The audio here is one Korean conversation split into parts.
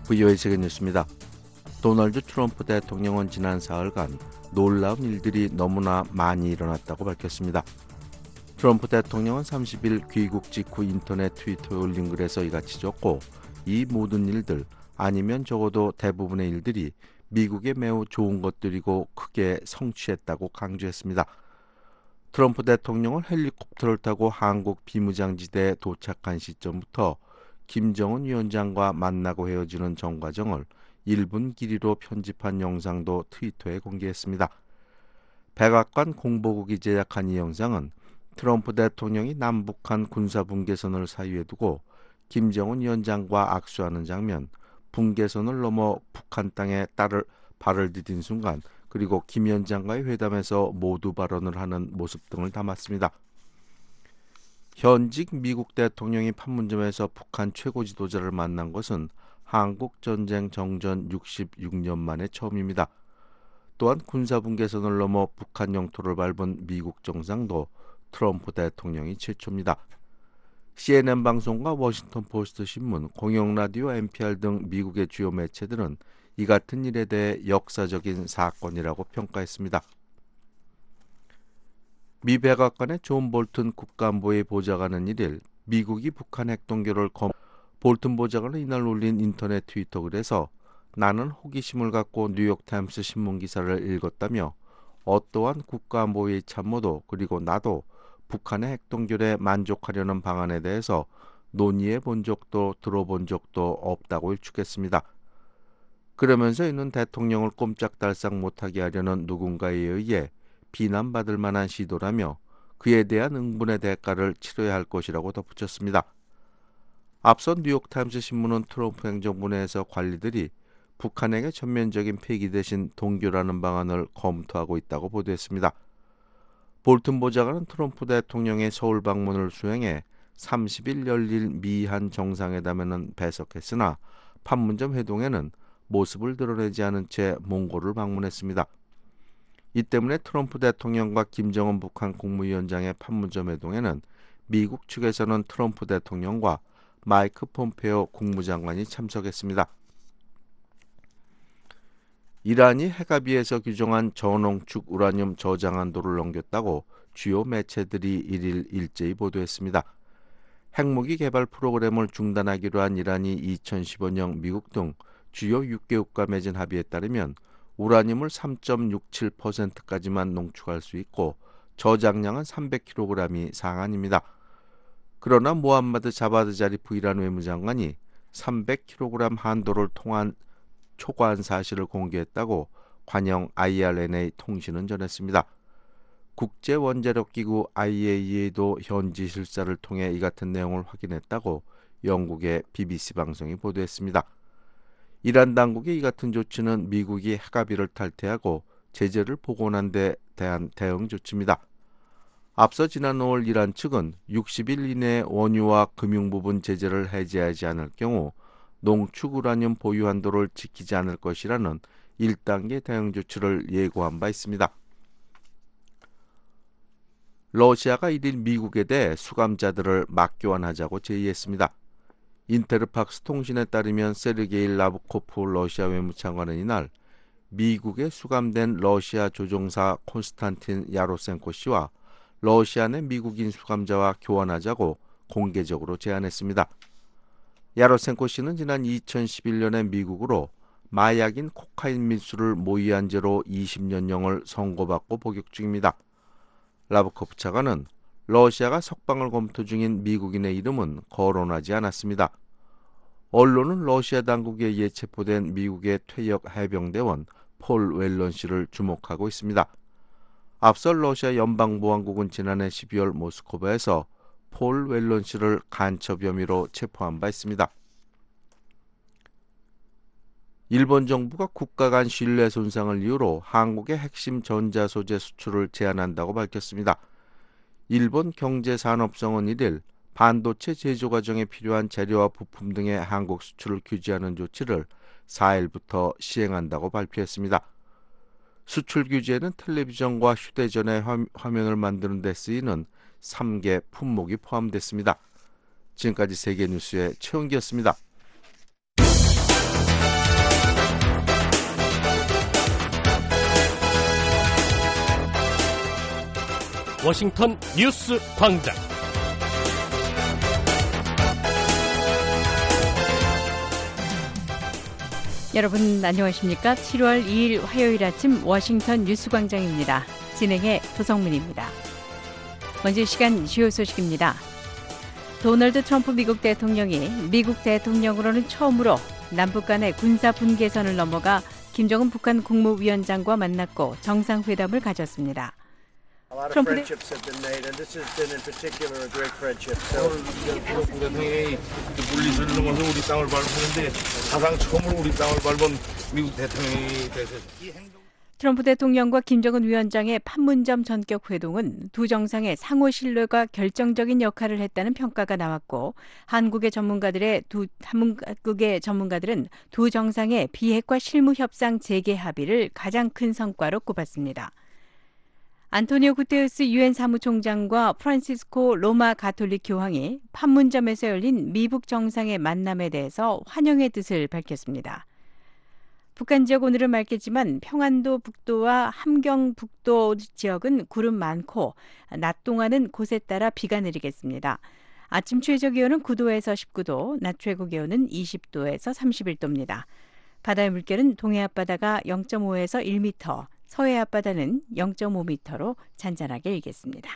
VOA 세계뉴스입니다. 도널드 트럼프 대통령은 지난 사흘간 놀라운 일들이 너무나 많이 일어났다고 밝혔습니다. 트럼프 대통령은 30일 귀국 직후 인터넷 트위터에 올린 글에서 이같이 적고, 이 모든 일들, 아니면 적어도 대부분의 일들이 미국에 매우 좋은 것들이고 크게 성취했다고 강조했습니다. 트럼프 대통령은 헬리콥터를 타고 한국 비무장지대에 도착한 시점부터 김정은 위원장과 만나고 헤어지는 전 과정을 1분 길이로 편집한 영상도 트위터에 공개했습니다. 백악관 공보국이 제작한 이 영상은 트럼프 대통령이 남북한 군사분계선을 사이에 두고 김정은 위원장과 악수하는 장면, 분계선을 넘어 북한 땅에 발을 디딘 순간, 그리고 김 위원장과의 회담에서 모두 발언을 하는 모습 등을 담았습니다. 현직 미국 대통령이 판문점에서 북한 최고 지도자를 만난 것은 한국 전쟁 정전 66년 만에 처음입니다. 또한 군사분계선을 넘어 북한 영토를 밟은 미국 정상도 트럼프 대통령이 최초입니다. CNN 방송과 워싱턴 포스트 신문, 공영라디오, NPR 등 미국의 주요 매체들은 이 같은 일에 대해 역사적인 사건이라고 평가했습니다. 미 백악관의 존 볼튼 국가안보위 보좌관은 1일 미국이 북한 핵동결을 볼튼 보좌관은 이날 올린 인터넷 트위터 글에서, 나는 호기심을 갖고 뉴욕타임스 신문 기사를 읽었다며 어떠한 국가안보위 참모도 그리고 나도 북한의 핵동결에 만족하려는 방안에 대해서 논의해 본 적도 들어본 적도 없다고 일축했습니다. 그러면서 이는 대통령을 꼼짝달싹 못하게 하려는 누군가에 의해 비난받을 만한 시도라며 그에 대한 응분의 대가를 치러야 할 것이라고 덧붙였습니다. 앞서 뉴욕타임스 신문은 트럼프 행정부 내에서 관리들이 북한에게 전면적인 폐기 대신 동결하는 방안을 검토하고 있다고 보도했습니다. 볼튼 보좌관은 트럼프 대통령의 서울 방문을 수행해 30일 열릴 미한 정상회담에는 배석했으나 판문점 회동에는 모습을 드러내지 않은 채 몽골을 방문했습니다. 이 때문에 트럼프 대통령과 김정은 북한 국무위원장의 판문점 회동에는 미국 측에서는 트럼프 대통령과 마이크 폼페오 국무장관이 참석했습니다. 이란이 핵합의에서 규정한 전홍축 우라늄 저장 한도를 넘겼다고 주요 매체들이 1일 일제히 보도했습니다. 핵무기 개발 프로그램을 중단하기로 한 이란이 2015년 미국 등 주요 6개국과 맺은 합의에 따르면 우라늄을 3.67%까지만 농축할 수 있고 저장량은 300kg이 상한입니다. 그러나 모함마드 자바드 자리프 이란 외무장관이 300kg 한도를 초과한 사실을 공개했다고 관영 IRNA 통신은 전했습니다. 국제원자력기구 IAEA도 현지 실사를 통해 이 같은 내용을 확인했다고 영국의 BBC 방송이 보도했습니다. 이란 당국의 이 같은 조치는 미국이 핵합의를 탈퇴하고 제재를 복원한 데 대한 대응 조치입니다. 앞서 지난 5월 이란 측은 60일 이내에 원유와 금융 부분 제재를 해제하지 않을 경우 농축 우라늄 보유 한도를 지키지 않을 것이라는 1단계 대응 조치를 예고한 바 있습니다. 러시아가 1일 미국에 대해 수감자들을 맞교환하자고 제의했습니다. 인테르팍스 통신에 따르면 세르게이 라브코프 러시아 외무차관은 이날 미국에 수감된 러시아 조종사 콘스탄틴 야로센코 씨와 러시아 내 미국인 수감자와 교환하자고 공개적으로 제안했습니다. 야로센코 씨는 지난 2011년에 미국으로 마약인 코카인 밀수를 모의한 죄로 20년형을 선고받고 복역 중입니다. 라브코프 차관은 러시아가 석방을 검토 중인 미국인의 이름은 거론하지 않았습니다. 언론은 러시아 당국에 의해 체포된 미국의 퇴역 해병대원 폴 웰런 씨를 주목하고 있습니다. 앞서 러시아 연방보안국은 지난해 12월 모스크바에서 폴 웰런 씨를 간첩 혐의로 체포한 바 있습니다. 일본 정부가 국가 간 신뢰 손상을 이유로 한국의 핵심 전자소재 수출을 제한한다고 밝혔습니다. 일본 경제산업성은 1일 반도체 제조 과정에 필요한 재료와 부품 등의 한국 수출을 규제하는 조치를 4일부터 시행한다고 발표했습니다. 수출 규제는 텔레비전과 휴대전의 화면을 만드는 데 쓰이는 3개 품목이 포함됐습니다. 지금까지 세계뉴스의 최은기였습니다. 워싱턴 뉴스 광장. 여러분 안녕하십니까? 7월 2일 화요일 아침 워싱턴 뉴스 광장입니다. 진행의 도성민입니다. 먼저 이 시간 주요 소식입니다. 도널드 트럼프 미국 대통령이 미국 대통령으로는 처음으로 남북 간의 군사 분계선을 넘어가 김정은 북한 국무위원장과 만났고 정상회담을 가졌습니다. 트럼프 대통령이 물리선을 넘어서 우리 땅을 밟았는데 사상 처음으로 우리 땅을 밟은 미국 대통령이 되셨습니다. 트럼프 대통령과 김정은 위원장의 판문점 전격 회동은 두 정상의 상호 신뢰가 결정적인 역할을 했다는 평가가 나왔고 한국의 전문가들은 두 정상의 비핵화 실무 협상 재개 합의를 가장 큰 성과로 꼽았습니다. 안토니오 구테르스 유엔 사무총장과 프란시스코 로마 가톨릭 교황이 판문점에서 열린 미북 정상의 만남에 대해서 환영의 뜻을 밝혔습니다. 북한 지역 오늘은 맑겠지만 평안도 북도와 함경 북도 지역은 구름 많고 낮 동안은 곳에 따라 비가 내리겠습니다. 아침 최저 기온은 9도에서 19도, 낮 최고 기온은 20도에서 31도입니다. 바다의 물결은 동해 앞바다가 0.5에서 1m, 서해 앞바다는 0.5m로 잔잔하게 일겠습니다.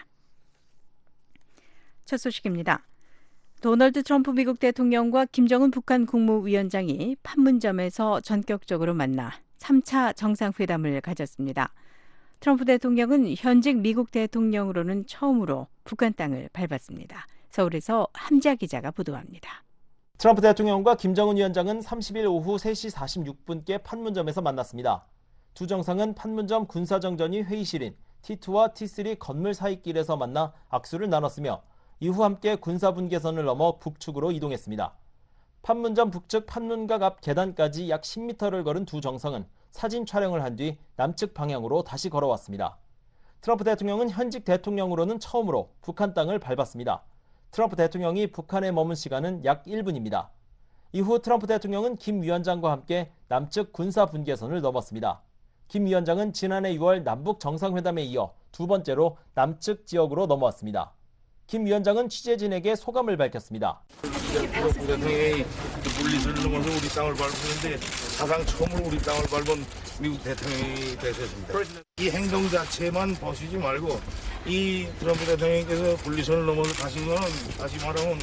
첫 소식입니다. 도널드 트럼프 미국 대통령과 김정은 북한 국무위원장이 판문점에서 전격적으로 만나 3차 정상회담을 가졌습니다. 트럼프 대통령은 현직 미국 대통령으로는 처음으로 북한 땅을 밟았습니다. 서울에서 함자 기자가 보도합니다. 트럼프 대통령과 김정은 위원장은 30일 오후 3시 46분께 판문점에서 만났습니다. 두 정상은 판문점 군사정전위 회의실인 T2와 T3 건물 사이길에서 만나 악수를 나눴으며 이후 함께 군사분계선을 넘어 북측으로 이동했습니다. 판문점 북측 판문각 앞 계단까지 약 10m를 걸은 두 정상은 사진 촬영을 한 뒤 남측 방향으로 다시 걸어왔습니다. 트럼프 대통령은 현직 대통령으로는 처음으로 북한 땅을 밟았습니다. 트럼프 대통령이 북한에 머문 시간은 약 1분입니다. 이후 트럼프 대통령은 김 위원장과 함께 남측 군사분계선을 넘었습니다. 김 위원장은 지난해 6월 남북 정상회담에 이어 두 번째로 남측 지역으로 넘어왔습니다. 김 위원장은 취재진에게 소감을 밝혔습니다. 트럼프 대통령이 물리선을 넘어서 우리 땅을 밟았는데 사상 처음으로 우리 땅을 밟은 미국 대통령이 되셨습니다. 이 행동 자체만 보시지 말고 이 트럼프 대통령께서 물리선을 넘어서 가신 거는 다시 말하면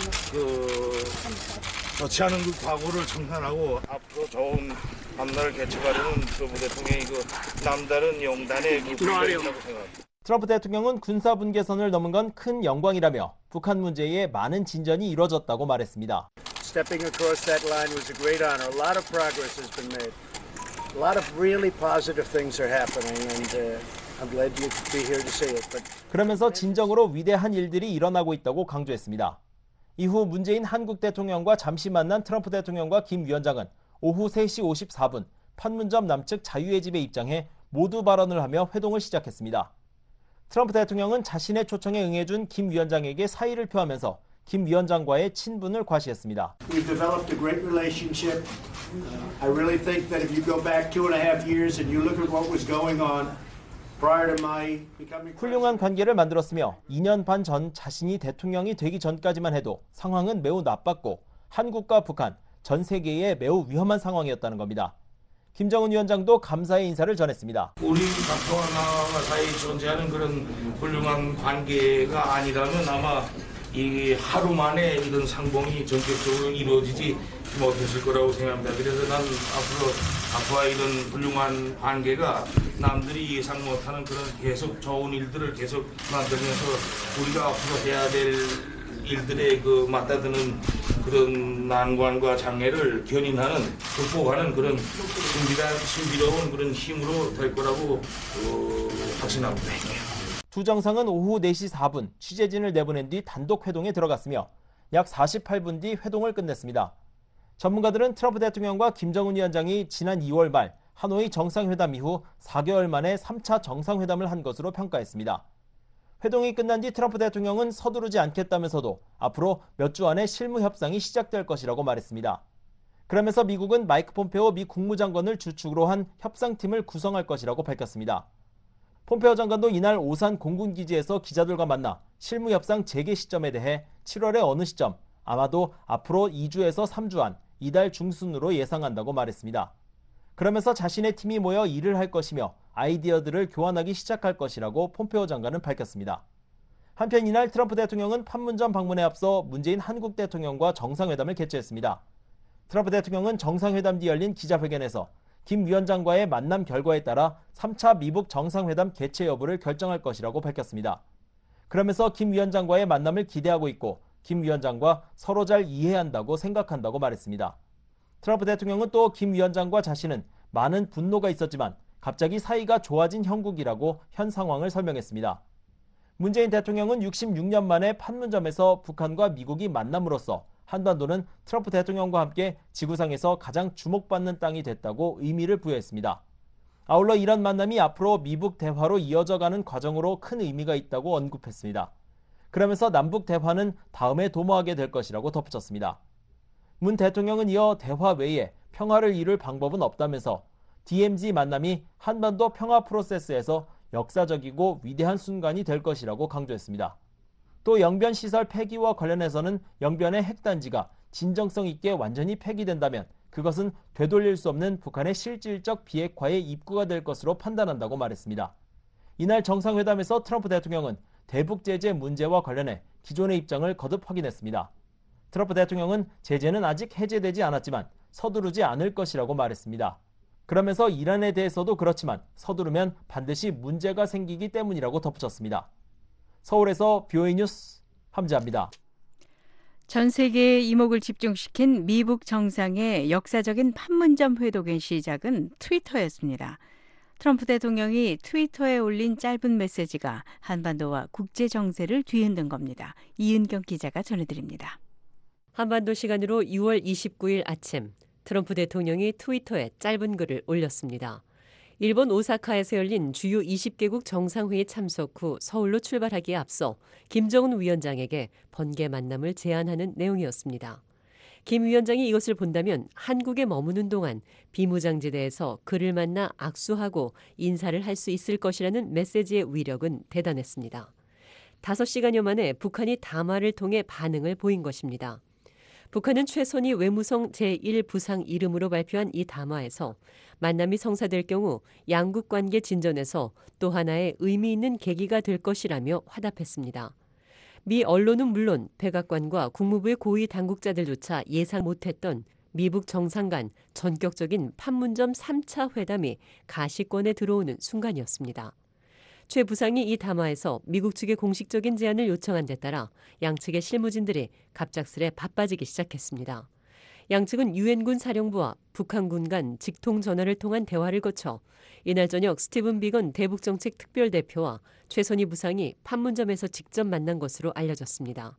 좋지 않은 그 과거를 청산하고 앞으로 좋은 앞날을 개척하려는 트럼프 대통령이 남다른 용단의 분야가 있다고 생각합니다. 트럼프 대통령은 군사분계선을 넘은 건 큰 영광이라며 북한 문제에 많은 진전이 이루어졌다고 말했습니다. Stepping across that line was a great honor. A lot of progress has been made. A lot of really positive things are happening, and I'm glad you could be here to see it. 그러면서 진정으로 위대한 일들이 일어나고 있다고 강조했습니다. 이후 문재인 한국 대통령과 잠시 만난 트럼프 대통령과 김 위원장은 오후 3시 54분 판문점 남측 자유의 집에 입장해 모두 발언을 하며 회동을 시작했습니다. 트럼프 대통령은 자신의 초청에 응해준 김 위원장에게 사의를 표하면서 김 위원장과의 친분을 과시했습니다. We've developed a great relationship. I really think that if you go back 2.5 years and you look at what was going on prior to my becoming 훌륭한 관계를 만들었으며 2년 반 전 자신이 대통령이 되기 전까지만 해도 상황은 매우 나빴고 한국과 북한, 전 세계에 매우 위험한 상황이었다는 겁니다. 김정은 위원장도 감사의 인사를 전했습니다. 우리 박정희 나라 사이에 존재하는 그런 훌륭한 관계가 아니라면 아마 이 하루 만에 이런 상봉이 전격적으로 이루어지지 못했을 거라고 생각합니다. 그래서 난 앞으로 이런 훌륭한 관계가 남들이 예상 못하는 그런 계속 좋은 일들을 계속 만들면서 우리가 앞으로 해야 될 일들에 맞다드는 그런 난관과 장애를 견인하는 극복하는 그런 신비로운 그런 힘으로 될 거라고 확신합니다. 두 정상은 오후 4시 4분 취재진을 내보낸 뒤 단독 회동에 들어갔으며 약 48분 뒤 회동을 끝냈습니다. 전문가들은 트럼프 대통령과 김정은 위원장이 지난 2월 말 하노이 정상회담 이후 4개월 만에 3차 정상회담을 한 것으로 평가했습니다. 회동이 끝난 뒤 트럼프 대통령은 서두르지 않겠다면서도 앞으로 몇 주 안에 실무 협상이 시작될 것이라고 말했습니다. 그러면서 미국은 마이크 폼페오 미 국무장관을 주축으로 한 협상팀을 구성할 것이라고 밝혔습니다. 폼페오 장관도 이날 오산 공군기지에서 기자들과 만나 실무 협상 재개 시점에 대해 7월의 어느 시점, 아마도 앞으로 2주에서 3주 안 이달 중순으로 예상한다고 말했습니다. 그러면서 자신의 팀이 모여 일을 할 것이며 아이디어들을 교환하기 시작할 것이라고 폼페오 장관은 밝혔습니다. 한편 이날 트럼프 대통령은 판문점 방문에 앞서 문재인 한국 대통령과 정상회담을 개최했습니다. 트럼프 대통령은 정상회담 뒤 열린 기자회견에서 김 위원장과의 만남 결과에 따라 3차 미북 정상회담 개최 여부를 결정할 것이라고 밝혔습니다. 그러면서 김 위원장과의 만남을 기대하고 있고 김 위원장과 서로 잘 이해한다고 생각한다고 말했습니다. 트럼프 대통령은 또 김 위원장과 자신은 많은 분노가 있었지만 갑자기 사이가 좋아진 형국이라고 현 상황을 설명했습니다. 문재인 대통령은 66년 만에 판문점에서 북한과 미국이 만남으로써 한반도는 트럼프 대통령과 함께 지구상에서 가장 주목받는 땅이 됐다고 의미를 부여했습니다. 아울러 이런 만남이 앞으로 미북 대화로 이어져가는 과정으로 큰 의미가 있다고 언급했습니다. 그러면서 남북 대화는 다음에 도모하게 될 것이라고 덧붙였습니다. 문 대통령은 이어 대화 외에 평화를 이룰 방법은 없다면서 DMZ 만남이 한반도 평화 프로세스에서 역사적이고 위대한 순간이 될 것이라고 강조했습니다. 또 영변 시설 폐기와 관련해서는 영변의 핵단지가 진정성 있게 완전히 폐기된다면 그것은 되돌릴 수 없는 북한의 실질적 비핵화의 입구가 될 것으로 판단한다고 말했습니다. 이날 정상회담에서 트럼프 대통령은 대북 제재 문제와 관련해 기존의 입장을 거듭 확인했습니다. 트럼프 대통령은 제재는 아직 해제되지 않았지만 서두르지 않을 것이라고 말했습니다. 그러면서 이란에 대해서도 그렇지만 서두르면 반드시 문제가 생기기 때문이라고 덧붙였습니다. 서울에서 BOA 뉴스 함재합니다. 전 세계의 이목을 집중시킨 미북 정상의 역사적인 판문점 회동의 시작은 트위터였습니다. 트럼프 대통령이 트위터에 올린 짧은 메시지가 한반도와 국제 정세를 뒤흔든 겁니다. 이은경 기자가 전해드립니다. 한반도 시간으로 6월 29일 아침 트럼프 대통령이 트위터에 짧은 글을 올렸습니다. 일본 오사카에서 열린 주요 20개국 정상회의 참석 후 서울로 출발하기에 앞서 김정은 위원장에게 번개 만남을 제안하는 내용이었습니다. 김 위원장이 이것을 본다면 한국에 머무는 동안 비무장지대에서 그를 만나 악수하고 인사를 할 수 있을 것이라는 메시지의 위력은 대단했습니다. 5시간여 만에 북한이 담화를 통해 반응을 보인 것입니다. 북한은 최선희 외무성 제1부상 이름으로 발표한 이 담화에서 만남이 성사될 경우 양국 관계 진전에서 또 하나의 의미 있는 계기가 될 것이라며 화답했습니다. 미 언론은 물론 백악관과 국무부의 고위 당국자들조차 예상 못했던 미북 정상 간 전격적인 판문점 3차 회담이 가시권에 들어오는 순간이었습니다. 최 부상이 이 담화에서 미국 측의 공식적인 제안을 요청한 데 따라 양측의 실무진들이 갑작스레 바빠지기 시작했습니다. 양측은 유엔군 사령부와 북한군 간 직통 전화를 통한 대화를 거쳐 이날 저녁 스티븐 비건 대북정책 특별대표와 최선희 부상이 판문점에서 직접 만난 것으로 알려졌습니다.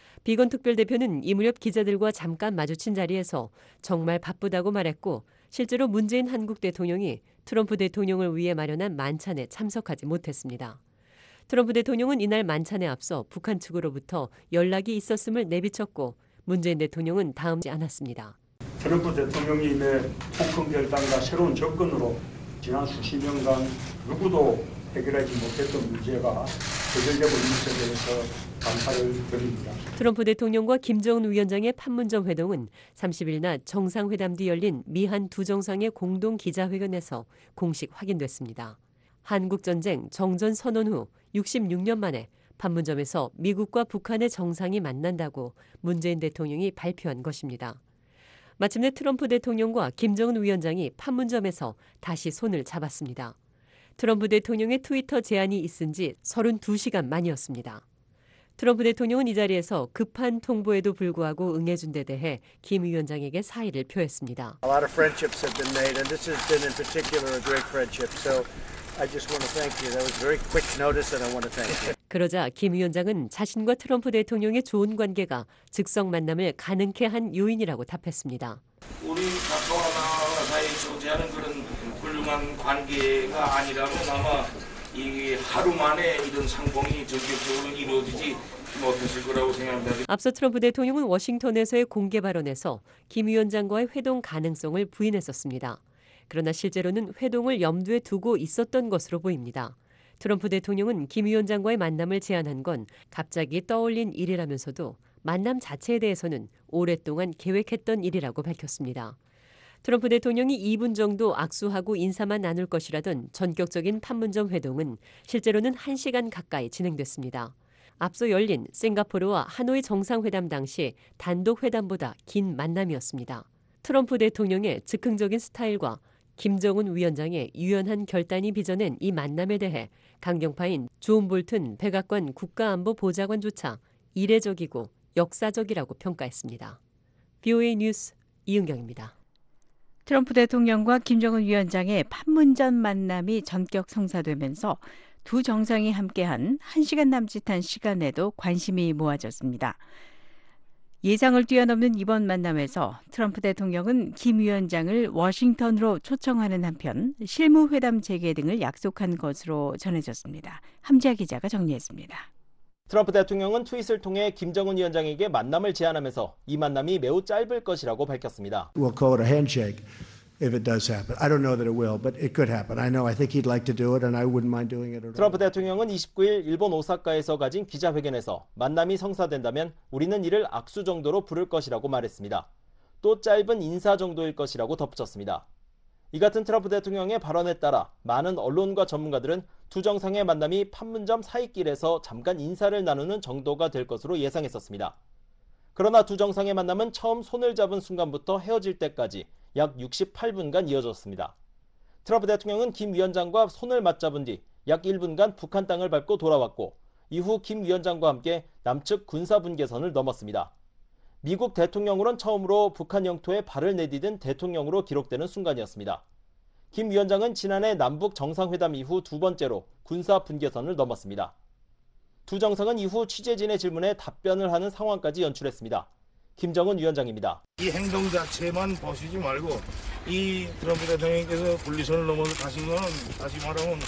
비건 특별대표는 이 무렵 기자들과 잠깐 마주친 자리에서 정말 바쁘다고 말했고 실제로 문재인 한국 대통령이 트럼프 대통령을 위해 마련한 만찬에 참석하지 못했습니다. 트럼프 대통령은 이날 만찬에 앞서 북한 측으로부터 연락이 있었음을 내비쳤고 문재인 대통령은 다음지 않았습니다. 트럼프 대통령이 내 홍콩 결단과 새로운 접근으로 지난 수십 년간 누구도 해결하지 못했던 문제가 해결되고 있는 것에 대해서 감사를 드립니다. 트럼프 대통령과 김정은 위원장의 판문점 회동은 30일 낮 정상회담 뒤 열린 미한 두 정상의 공동 기자회견에서 공식 확인됐습니다. 한국전쟁 정전 선언 후 66년 만에 판문점에서 미국과 북한의 정상이 만난다고 문재인 대통령이 발표한 것입니다. 마침내 트럼프 대통령과 김정은 위원장이 판문점에서 다시 손을 잡았습니다. 트럼프 대통령의 트위터 제안이 있은 지 32시간 만이었습니다. 트럼프 대통령은 이 자리에서 급한 통보에도 불구하고 응해준 데 대해 김 위원장에게 사의를 표했습니다. A lot of friendships have been made, and this has been in particular a great friendship. So I just want to thank you. That was very quick notice, and I want to thank you. 그러자 김 위원장은 자신과 트럼프 대통령의 좋은 관계가 즉석 만남을 가능케 한 요인이라고 답했습니다. 우리 각하와 나 사이 존재하는 그런 훌륭한 관계가 아니라면 아마 이 하루 만에 이런 상봉이 전격적으로 이루어지지 못했을 거라고 생각합니다. 앞서 트럼프 대통령은 워싱턴에서의 공개 발언에서 김 위원장과의 회동 가능성을 부인했었습니다. 그러나 실제로는 회동을 염두에 두고 있었던 것으로 보입니다. 트럼프 대통령은 김 위원장과의 만남을 제안한 건 갑자기 떠올린 일이라면서도 만남 자체에 대해서는 오랫동안 계획했던 일이라고 밝혔습니다. 트럼프 대통령이 2분 정도 악수하고 인사만 나눌 것이라던 전격적인 판문점 회동은 실제로는 1시간 가까이 진행됐습니다. 앞서 열린 싱가포르와 하노이 정상회담 당시 단독 회담보다 긴 만남이었습니다. 트럼프 대통령의 즉흥적인 스타일과 김정은 위원장의 유연한 결단이 빚어낸 이 만남에 대해 강경파인 존 볼튼 백악관 국가안보보좌관조차 이례적이고 역사적이라고 평가했습니다. VOA 뉴스 이은경입니다. 트럼프 대통령과 김정은 위원장의 판문점 만남이 전격 성사되면서 두 정상이 함께한 1시간 남짓한 시간에도 관심이 모아졌습니다. 예상을 뛰어넘는 이번 만남에서 트럼프 대통령은 김 위원장을 워싱턴으로 초청하는 한편 실무회담 재개 등을 약속한 것으로 전해졌습니다. 함지아 기자가 정리했습니다. 트럼프 대통령은 트윗을 통해 김정은 위원장에게 만남을 제안하면서 이 만남이 매우 짧을 것이라고 밝혔습니다. We'll call it a handshake if it does happen. I don't know that it will, but it could happen. I think he'd like to do it and I wouldn't mind doing it at all. 트럼프 대통령은 29일 일본 오사카에서 가진 기자회견에서 만남이 성사된다면 우리는 이를 악수 정도로 부를 것이라고 말했습니다. 또 짧은 인사 정도일 것이라고 덧붙였습니다. 이 같은 트럼프 대통령의 발언에 따라 많은 언론과 전문가들은 두 정상의 만남이 판문점 사이길에서 잠깐 인사를 나누는 정도가 될 것으로 예상했었습니다. 그러나 두 정상의 만남은 처음 손을 잡은 순간부터 헤어질 때까지 약 68분간 이어졌습니다. 트럼프 대통령은 김 위원장과 손을 맞잡은 뒤 약 1분간 북한 땅을 밟고 돌아왔고 이후 김 위원장과 함께 남측 군사분계선을 넘었습니다. 미국 대통령으론 처음으로 북한 영토에 발을 내디딘 대통령으로 기록되는 순간이었습니다. 김 위원장은 지난해 남북 정상회담 이후 두 번째로 군사분계선을 넘었습니다. 두 정상은 이후 취재진의 질문에 답변을 하는 상황까지 연출했습니다. 김정은 위원장입니다. 이 행동 자체만 보시지 말고 이 트럼프 대통령께서 분리선을 넘어서 가신 거는 다시 말하면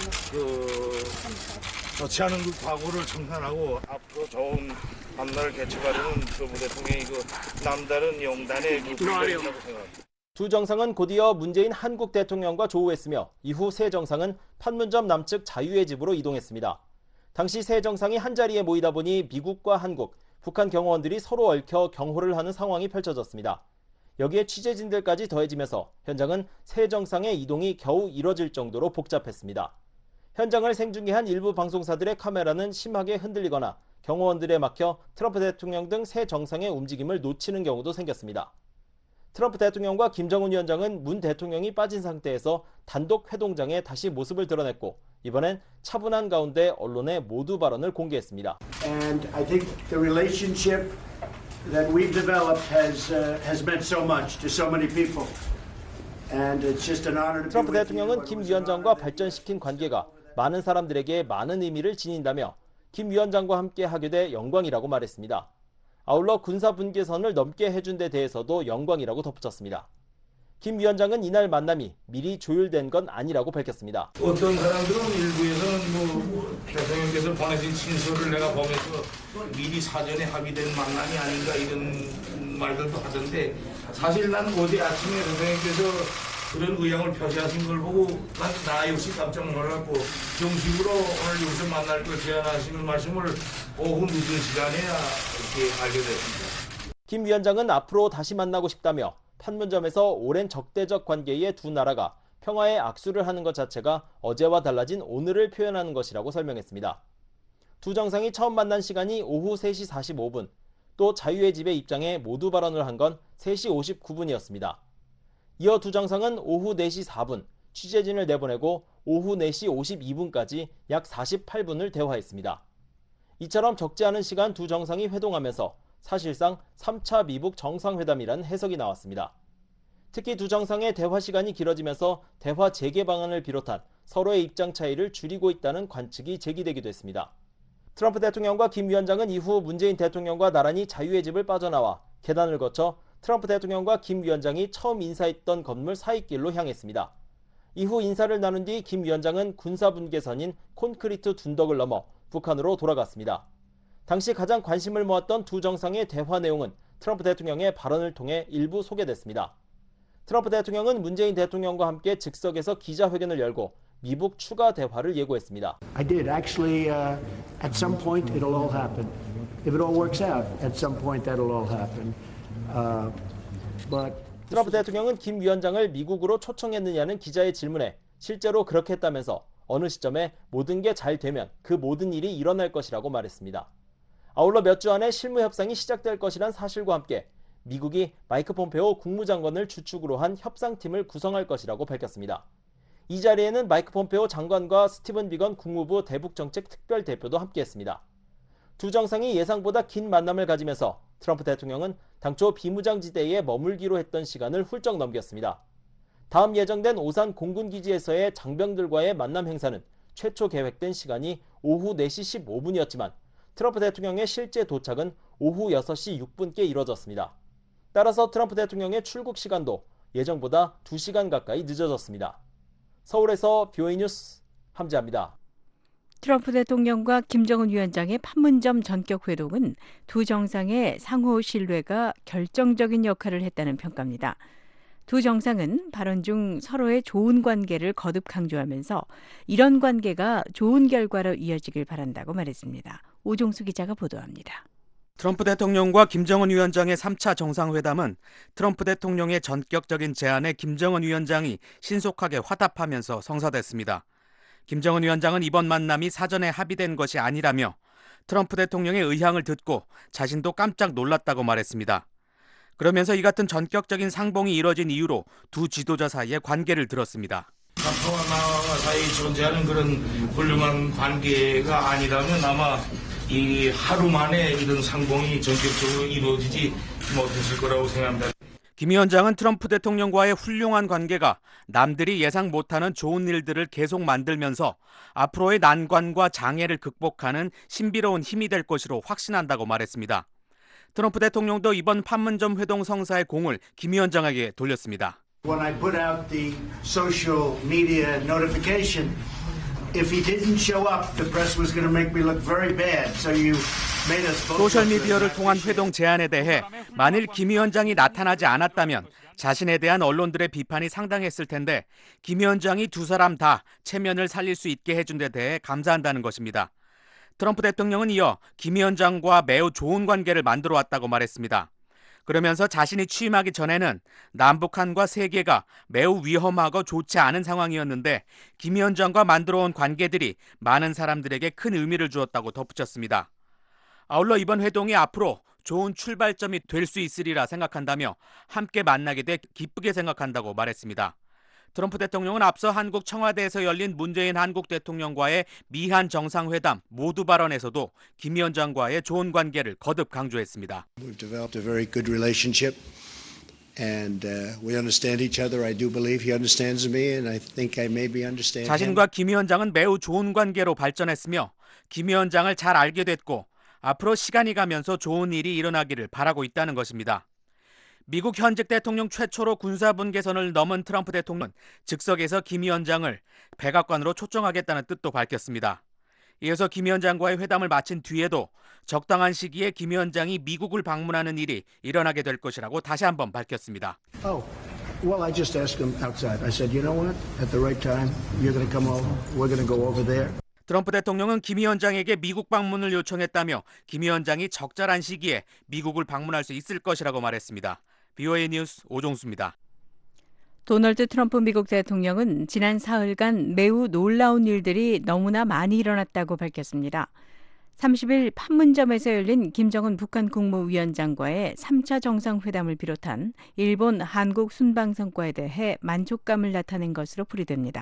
좋지 않은 그 과거를 청산하고 앞으로 좋은 밤날을 개척하려는 트럼프 대통령의 그 남다른 영단의 그 분량이라고 생각합니다. 두 정상은 곧이어 문재인 한국 대통령과 조우했으며 이후 세 정상은 판문점 남측 자유의 집으로 이동했습니다. 당시 세 정상이 한자리에 모이다 보니 미국과 한국, 북한 경호원들이 서로 얽혀 경호를 하는 상황이 펼쳐졌습니다. 여기에 취재진들까지 더해지면서 현장은 세 정상의 이동이 겨우 이뤄질 정도로 복잡했습니다. 현장을 생중계한 일부 방송사들의 카메라는 심하게 흔들리거나 경호원들에 막혀 트럼프 대통령 등 세 정상의 움직임을 놓치는 경우도 생겼습니다. 트럼프 대통령과 김정은 위원장은 문 대통령이 빠진 상태에서 단독 회동장에 다시 모습을 드러냈고 이번엔 차분한 가운데 언론에 모두 발언을 공개했습니다. And I think the relationship that we've developed has meant so much to so many people. And it's just an honor to be 트럼프 with you. 대통령은 김 위원장과 발전시킨 관계가 많은 사람들에게 많은 의미를 지닌다며 김 위원장과 함께 하게 돼 영광이라고 말했습니다. 아울러 군사분계선을 넘게 해준 데 대해서도 영광이라고 덧붙였습니다. 김 위원장은 이날 만남이 미리 조율된 건 아니라고 밝혔습니다. 어떤 사람들은 일부에서는 대통령께서 보내신 친서를 내가 보면서 미리 사전에 합의된 만남이 아닌가 이런 말들도 하던데 사실 난 어제 아침에 대통령께서 그런 의향을 표시하신 걸 보고 나 역시 깜짝 놀랐고 정식으로 오늘 여기서 만날 걸 제안하시는 말씀을 오후 늦은 시간에야 이렇게 알게 됐습니다. 김 위원장은 앞으로 다시 만나고 싶다며 판문점에서 오랜 적대적 관계의 두 나라가 평화의 악수를 하는 것 자체가 어제와 달라진 오늘을 표현하는 것이라고 설명했습니다. 두 정상이 처음 만난 시간이 오후 3시 45분, 또 자유의 집에 입장해 모두 발언을 한 건 3시 59분이었습니다. 이어 두 정상은 오후 4시 4분, 취재진을 내보내고 오후 4시 52분까지 약 48분을 대화했습니다. 이처럼 적지 않은 시간 두 정상이 회동하면서 사실상 3차 미북 정상회담이라는 해석이 나왔습니다. 특히 두 정상의 대화 시간이 길어지면서 대화 재개 방안을 비롯한 서로의 입장 차이를 줄이고 있다는 관측이 제기되기도 했습니다. 트럼프 대통령과 김 위원장은 이후 문재인 대통령과 나란히 자유의 집을 빠져나와 계단을 거쳐 트럼프 대통령과 김 위원장이 처음 인사했던 건물 사이길로 향했습니다. 이후 인사를 나눈 뒤 김 위원장은 군사분계선인 콘크리트 둔덕을 넘어 북한으로 돌아갔습니다. 당시 가장 관심을 모았던 두 정상의 대화 내용은 트럼프 대통령의 발언을 통해 일부 소개됐습니다. 트럼프 대통령은 문재인 대통령과 함께 즉석에서 기자회견을 열고 미북 추가 대화를 예고했습니다. I did. Actually, at some point, it'll all happen. If it all works out, at some point, that'll all happen. But 트럼프 대통령은 김 위원장을 미국으로 초청했느냐는 기자의 질문에 실제로 그렇게 했다면서 어느 시점에 모든 게 잘 되면 그 모든 일이 일어날 것이라고 말했습니다. 아울러 몇 주 안에 실무 협상이 시작될 것이란 사실과 함께 미국이 마이크 폼페오 국무장관을 주축으로 한 협상팀을 구성할 것이라고 밝혔습니다. 이 자리에는 마이크 폼페오 장관과 스티븐 비건 국무부 대북정책 특별대표도 함께했습니다. 두 정상이 예상보다 긴 만남을 가지면서 트럼프 대통령은 당초 비무장지대에 머물기로 했던 시간을 훌쩍 넘겼습니다. 다음 예정된 오산 공군기지에서의 장병들과의 만남 행사는 최초 계획된 시간이 오후 4시 15분이었지만 트럼프 대통령의 실제 도착은 오후 6시 6분께 이뤄졌습니다. 따라서 트럼프 대통령의 출국 시간도 예정보다 2시간 가까이 늦어졌습니다. 서울에서 BOA 뉴스 함재합니다. 트럼프 대통령과 김정은 위원장의 판문점 전격 회동은 두 정상의 상호 신뢰가 결정적인 역할을 했다는 평가입니다. 두 정상은 발언 중 서로의 좋은 관계를 거듭 강조하면서 이런 관계가 좋은 결과로 이어지길 바란다고 말했습니다. 오종수 기자가 보도합니다. 트럼프 대통령과 김정은 위원장의 3차 정상회담은 트럼프 대통령의 전격적인 제안에 김정은 위원장이 신속하게 화답하면서 성사됐습니다. 김정은 위원장은 이번 만남이 사전에 합의된 것이 아니라며 트럼프 대통령의 의향을 듣고 자신도 깜짝 놀랐다고 말했습니다. 그러면서 이 같은 전격적인 상봉이 이뤄진 이유로 두 지도자 사이의 관계를 들었습니다. 평화 사이에 존재하는 그런 훌륭한 관계가 아니라면 아마 이 하루 만에 이런 상봉이 전격적으로 이루어지지 못했을 거라고 생각합니다. 김 위원장은 트럼프 대통령과의 훌륭한 관계가 남들이 예상 못하는 좋은 일들을 계속 만들면서 앞으로의 난관과 장애를 극복하는 신비로운 힘이 될 것으로 확신한다고 말했습니다. 트럼프 대통령도 이번 판문점 회동 성사의 공을 김 위원장에게 돌렸습니다. when I put out the social media notification, if he didn't show up, the press was going to make me look very bad. So you made us both. 소셜미디어를 통한 회동 제안에 대해 만일 김 위원장이 나타나지 않았다면 자신에 대한 언론들의 비판이 상당했을 텐데 김 위원장이 두 사람 다 체면을 살릴 수 있게 해준 데 대해 감사한다는 것입니다. 트럼프 대통령은 이어 김 위원장과 매우 좋은 관계를 만들어 왔다고 말했습니다. 그러면서 자신이 취임하기 전에는 남북한과 세계가 매우 위험하고 좋지 않은 상황이었는데 김 위원장과 만들어온 관계들이 많은 사람들에게 큰 의미를 주었다고 덧붙였습니다. 아울러 이번 회동이 앞으로 좋은 출발점이 될 수 있으리라 생각한다며 함께 만나게 돼 기쁘게 생각한다고 말했습니다. 트럼프 대통령은 앞서 한국 청와대에서 열린 문재인 한국 대통령과의 미한 정상회담 모두 발언에서도 김 위원장과의 좋은 관계를 거듭 강조했습니다. We've developed a very good relationship, and we understand each other. I do believe he understands me, and I think I maybe understand him. 자신과 김 위원장은 매우 좋은 관계로 발전했으며 김 위원장을 잘 알게 됐고 앞으로 시간이 가면서 좋은 일이 일어나기를 바라고 있다는 것입니다. 미국 현직 대통령 최초로 군사분계선을 넘은 트럼프 대통령은 즉석에서 김 위원장을 백악관으로 초청하겠다는 뜻도 밝혔습니다. 이어서 김 위원장과의 회담을 마친 뒤에도 적당한 시기에 김 위원장이 미국을 방문하는 일이 일어나게 될 것이라고 다시 한번 밝혔습니다. Oh, well, I just asked him outside. I said, you know what? At the right time, you're going to come over. We're going to go over there. 트럼프 대통령은 김 위원장에게 미국 방문을 요청했다며 김 위원장이 적절한 시기에 미국을 방문할 수 있을 것이라고 말했습니다. BOA 뉴스 오종수입니다. 도널드 트럼프 미국 대통령은 지난 사흘간 매우 놀라운 일들이 너무나 많이 일어났다고 밝혔습니다. 30일 판문점에서 열린 김정은 북한 국무위원장과의 3차 정상회담을 비롯한 일본, 한국 순방성과에 대해 만족감을 나타낸 것으로 풀이됩니다.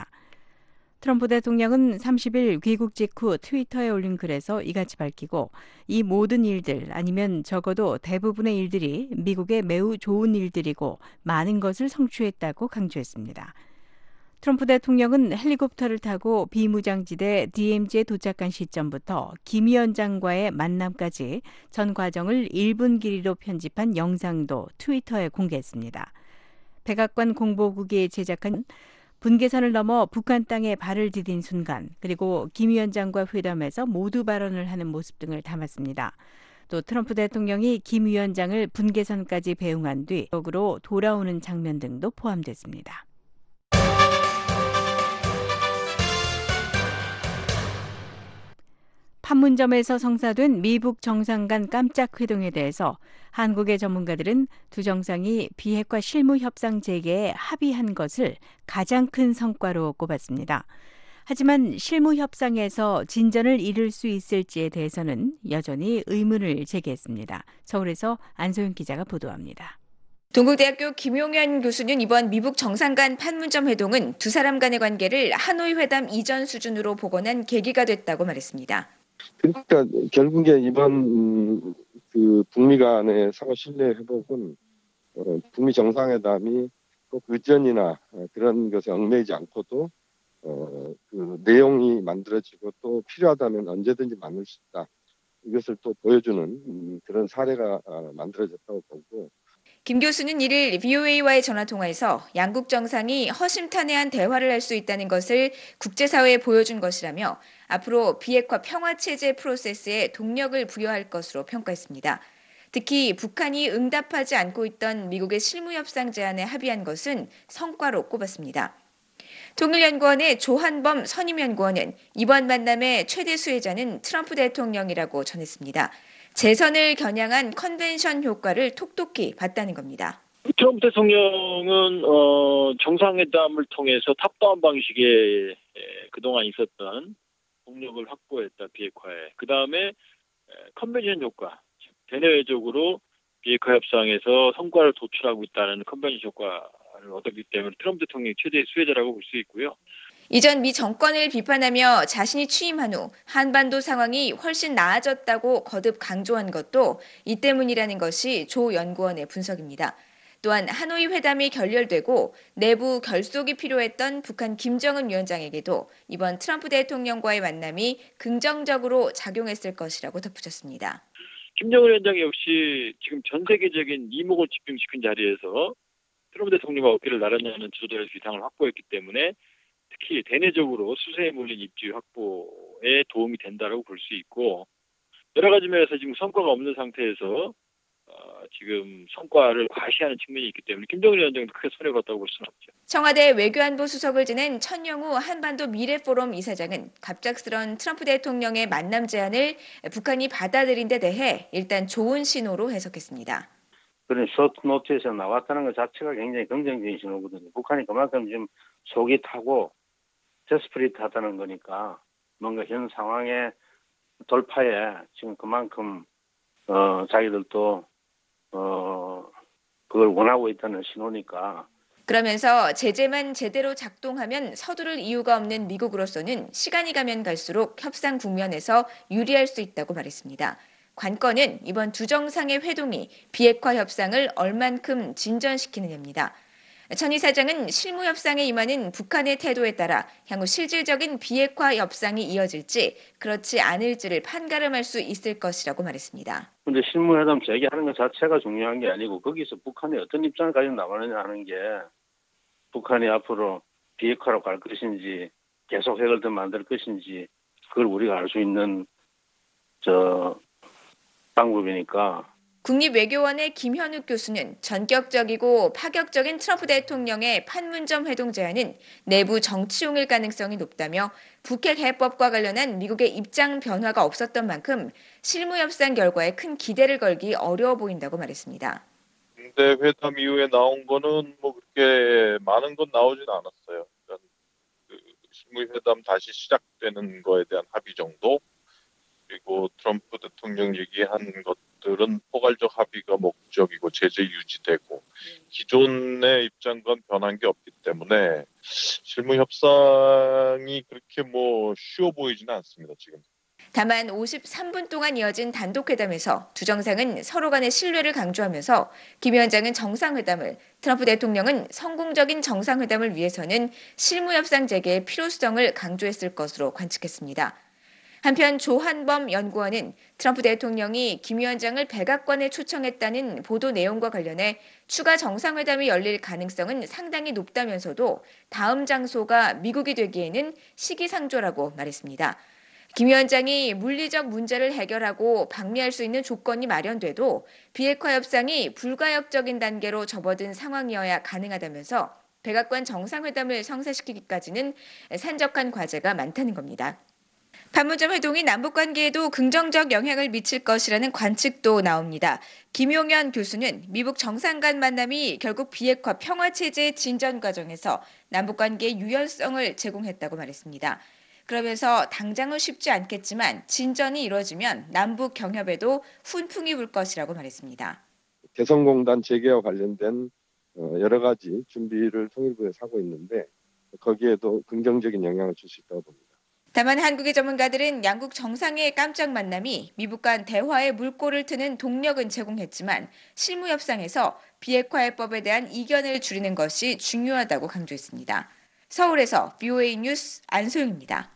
트럼프 대통령은 30일 귀국 직후 트위터에 올린 글에서 이같이 밝히고 이 모든 일들 아니면 적어도 대부분의 일들이 미국의 매우 좋은 일들이고 많은 것을 성취했다고 강조했습니다. 트럼프 대통령은 헬리콥터를 타고 비무장지대 DMZ에 도착한 시점부터 김 위원장과의 만남까지 전 과정을 1분 길이로 편집한 영상도 트위터에 공개했습니다. 백악관 공보국이 제작한 분계선을 넘어 북한 땅에 발을 디딘 순간, 그리고 김 위원장과 회담에서 모두 발언을 하는 모습 등을 담았습니다. 또 트럼프 대통령이 김 위원장을 분계선까지 배웅한 뒤 적으로 돌아오는 장면 등도 포함됐습니다. 판문점에서 성사된 미북 정상 간 깜짝 회동에 대해서 한국의 전문가들은 두 정상이 비핵화 실무 협상 재개에 합의한 것을 가장 큰 성과로 꼽았습니다. 하지만 실무 협상에서 진전을 이룰 수 있을지에 대해서는 여전히 의문을 제기했습니다. 서울에서 안소영 기자가 보도합니다. 동국대학교 김용현 교수는 이번 미북 정상 간 판문점 회동은 두 사람 간의 관계를 하노이 회담 이전 수준으로 복원한 계기가 됐다고 말했습니다. 그러니까 결국에 이번 그 북미 간의 상호 신뢰 회복은 북미 정상회담이 꼭 의전이나 그런 것에 얽매이지 않고도 그 내용이 만들어지고 또 필요하다면 언제든지 만들 수 있다. 이것을 또 보여주는 그런 사례가 만들어졌다고 보고. 김 교수는 이를 VOA와의 전화통화에서 양국 정상이 허심탄회한 대화를 할 수 있다는 것을 국제사회에 보여준 것이라며 앞으로 비핵화 평화체제 프로세스에 동력을 부여할 것으로 평가했습니다. 특히 북한이 응답하지 않고 있던 미국의 실무협상 제안에 합의한 것은 성과로 꼽았습니다. 통일연구원의 조한범 선임연구원은 이번 만남의 최대 수혜자는 트럼프 대통령이라고 전했습니다. 재선을 겨냥한 컨벤션 효과를 톡톡히 봤다는 겁니다. 트럼프 대통령은 정상회담을 통해서 탑다운 방식의 그동안 있었던 동력을 확보했다, 비핵화에. 그다음에 컨벤션 효과, 대내외적으로 비핵화 협상에서 성과를 도출하고 있다는 컨벤션 효과를 얻었기 때문에 트럼프 대통령이 최대의 수혜자라고 볼 수 있고요. 이전 미 정권을 비판하며 자신이 취임한 후 한반도 상황이 훨씬 나아졌다고 거듭 강조한 것도 이 때문이라는 것이 조 연구원의 분석입니다. 또한 하노이 회담이 결렬되고 내부 결속이 필요했던 북한 김정은 위원장에게도 이번 트럼프 대통령과의 만남이 긍정적으로 작용했을 것이라고 덧붙였습니다. 김정은 위원장 역시 지금 전 세계적인 이목을 집중시킨 자리에서 트럼프 대통령과 어깨를 나란히 지도자의 위상을 확보했기 때문에 특히 대내적으로 수세에 몰린 입지 확보에 도움이 된다고 볼 수 있고, 여러 가지 면에서 지금 성과가 없는 상태에서 지금 성과를 과시하는 측면이 있기 때문에 김정은 위원장도 크게 손해 봤다고 볼 수는 없죠. 청와대 외교안보 수석을 지낸 천영우 한반도 미래포럼 이사장은 갑작스런 트럼프 대통령의 만남 제안을 북한이 받아들인 데 대해 일단 좋은 신호로 해석했습니다. 그런 숏노트에서 나왔다는 것 자체가 굉장히 긍정적인 신호거든요. 북한이 그만큼 지금 속이 타고 데스프리트하다는 거니까 뭔가 현 상황의 돌파에 지금 그만큼 자기들도 그걸 원하고 있다는 신호니까. 그러면서 제재만 제대로 작동하면 서두를 이유가 없는 미국으로서는 시간이 가면 갈수록 협상 국면에서 유리할 수 있다고 말했습니다. 관건은 이번 두 정상의 회동이 비핵화 협상을 얼만큼 진전시키느냐입니다. 천 이사장은 실무 협상에 임하는 북한의 태도에 따라 향후 실질적인 비핵화 협상이 이어질지 그렇지 않을지를 판가름할 수 있을 것이라고 말했습니다. 그런데 실무회담 재개하는 것 자체가 중요한 게 아니고 거기서 북한이 어떤 입장을 가지고 나가느냐 하는 게 북한이 앞으로 비핵화로 갈 것인지 계속 핵을 더 만들 것인지 그걸 우리가 알 수 있는 방법이니까. 국립외교원의 김현욱 교수는 전격적이고 파격적인 트럼프 대통령의 판문점 회동 제안은 내부 정치용일 가능성이 높다며 북핵 해법과 관련한 미국의 입장 변화가 없었던 만큼 실무협상 결과에 큰 기대를 걸기 어려워 보인다고 말했습니다. 근데 회담 이후에 나온 거는 뭐 그렇게 많은 건 나오진 않았어요. 그러니까 그 실무회담 다시 시작되는 거에 대한 합의 정도, 그리고 트럼프 대통령 얘기한 것들은 포괄적 합의가 목적이고 제재 유지되고 기존의 입장과는 변한 게 없기 때문에 실무 협상이 그렇게 뭐 쉬워 보이지는 않습니다, 지금. 다만 53분 동안 이어진 단독회담에서 두 정상은 서로 간의 신뢰를 강조하면서 김 위원장은 정상회담을, 트럼프 대통령은 성공적인 정상회담을 위해서는 실무협상 재개의 필요성을 강조했을 것으로 관측했습니다. 한편 조한범 연구원은 트럼프 대통령이 김 위원장을 백악관에 초청했다는 보도 내용과 관련해 추가 정상회담이 열릴 가능성은 상당히 높다면서도 다음 장소가 미국이 되기에는 시기상조라고 말했습니다. 김 위원장이 물리적 문제를 해결하고 방미할 수 있는 조건이 마련돼도 비핵화 협상이 불가역적인 단계로 접어든 상황이어야 가능하다면서 백악관 정상회담을 성사시키기까지는 산적한 과제가 많다는 겁니다. 판문점 회동이 남북관계에도 긍정적 영향을 미칠 것이라는 관측도 나옵니다. 김용현 교수는 미북 정상 간 만남이 결국 비핵화 평화체제의 진전 과정에서 남북관계의 유연성을 제공했다고 말했습니다. 그러면서 당장은 쉽지 않겠지만 진전이 이루어지면 남북 경협에도 훈풍이 불 것이라고 말했습니다. 개성공단 재개와 관련된 여러 가지 준비를 통일부에서 하고 있는데 거기에도 긍정적인 영향을 줄 수 있다고 봅니다. 다만 한국의 전문가들은 양국 정상의 깜짝 만남이 미북 간 대화의 물꼬를 트는 동력은 제공했지만 실무 협상에서 비핵화 해법에 대한 이견을 줄이는 것이 중요하다고 강조했습니다. 서울에서 BOA 뉴스 안소영입니다.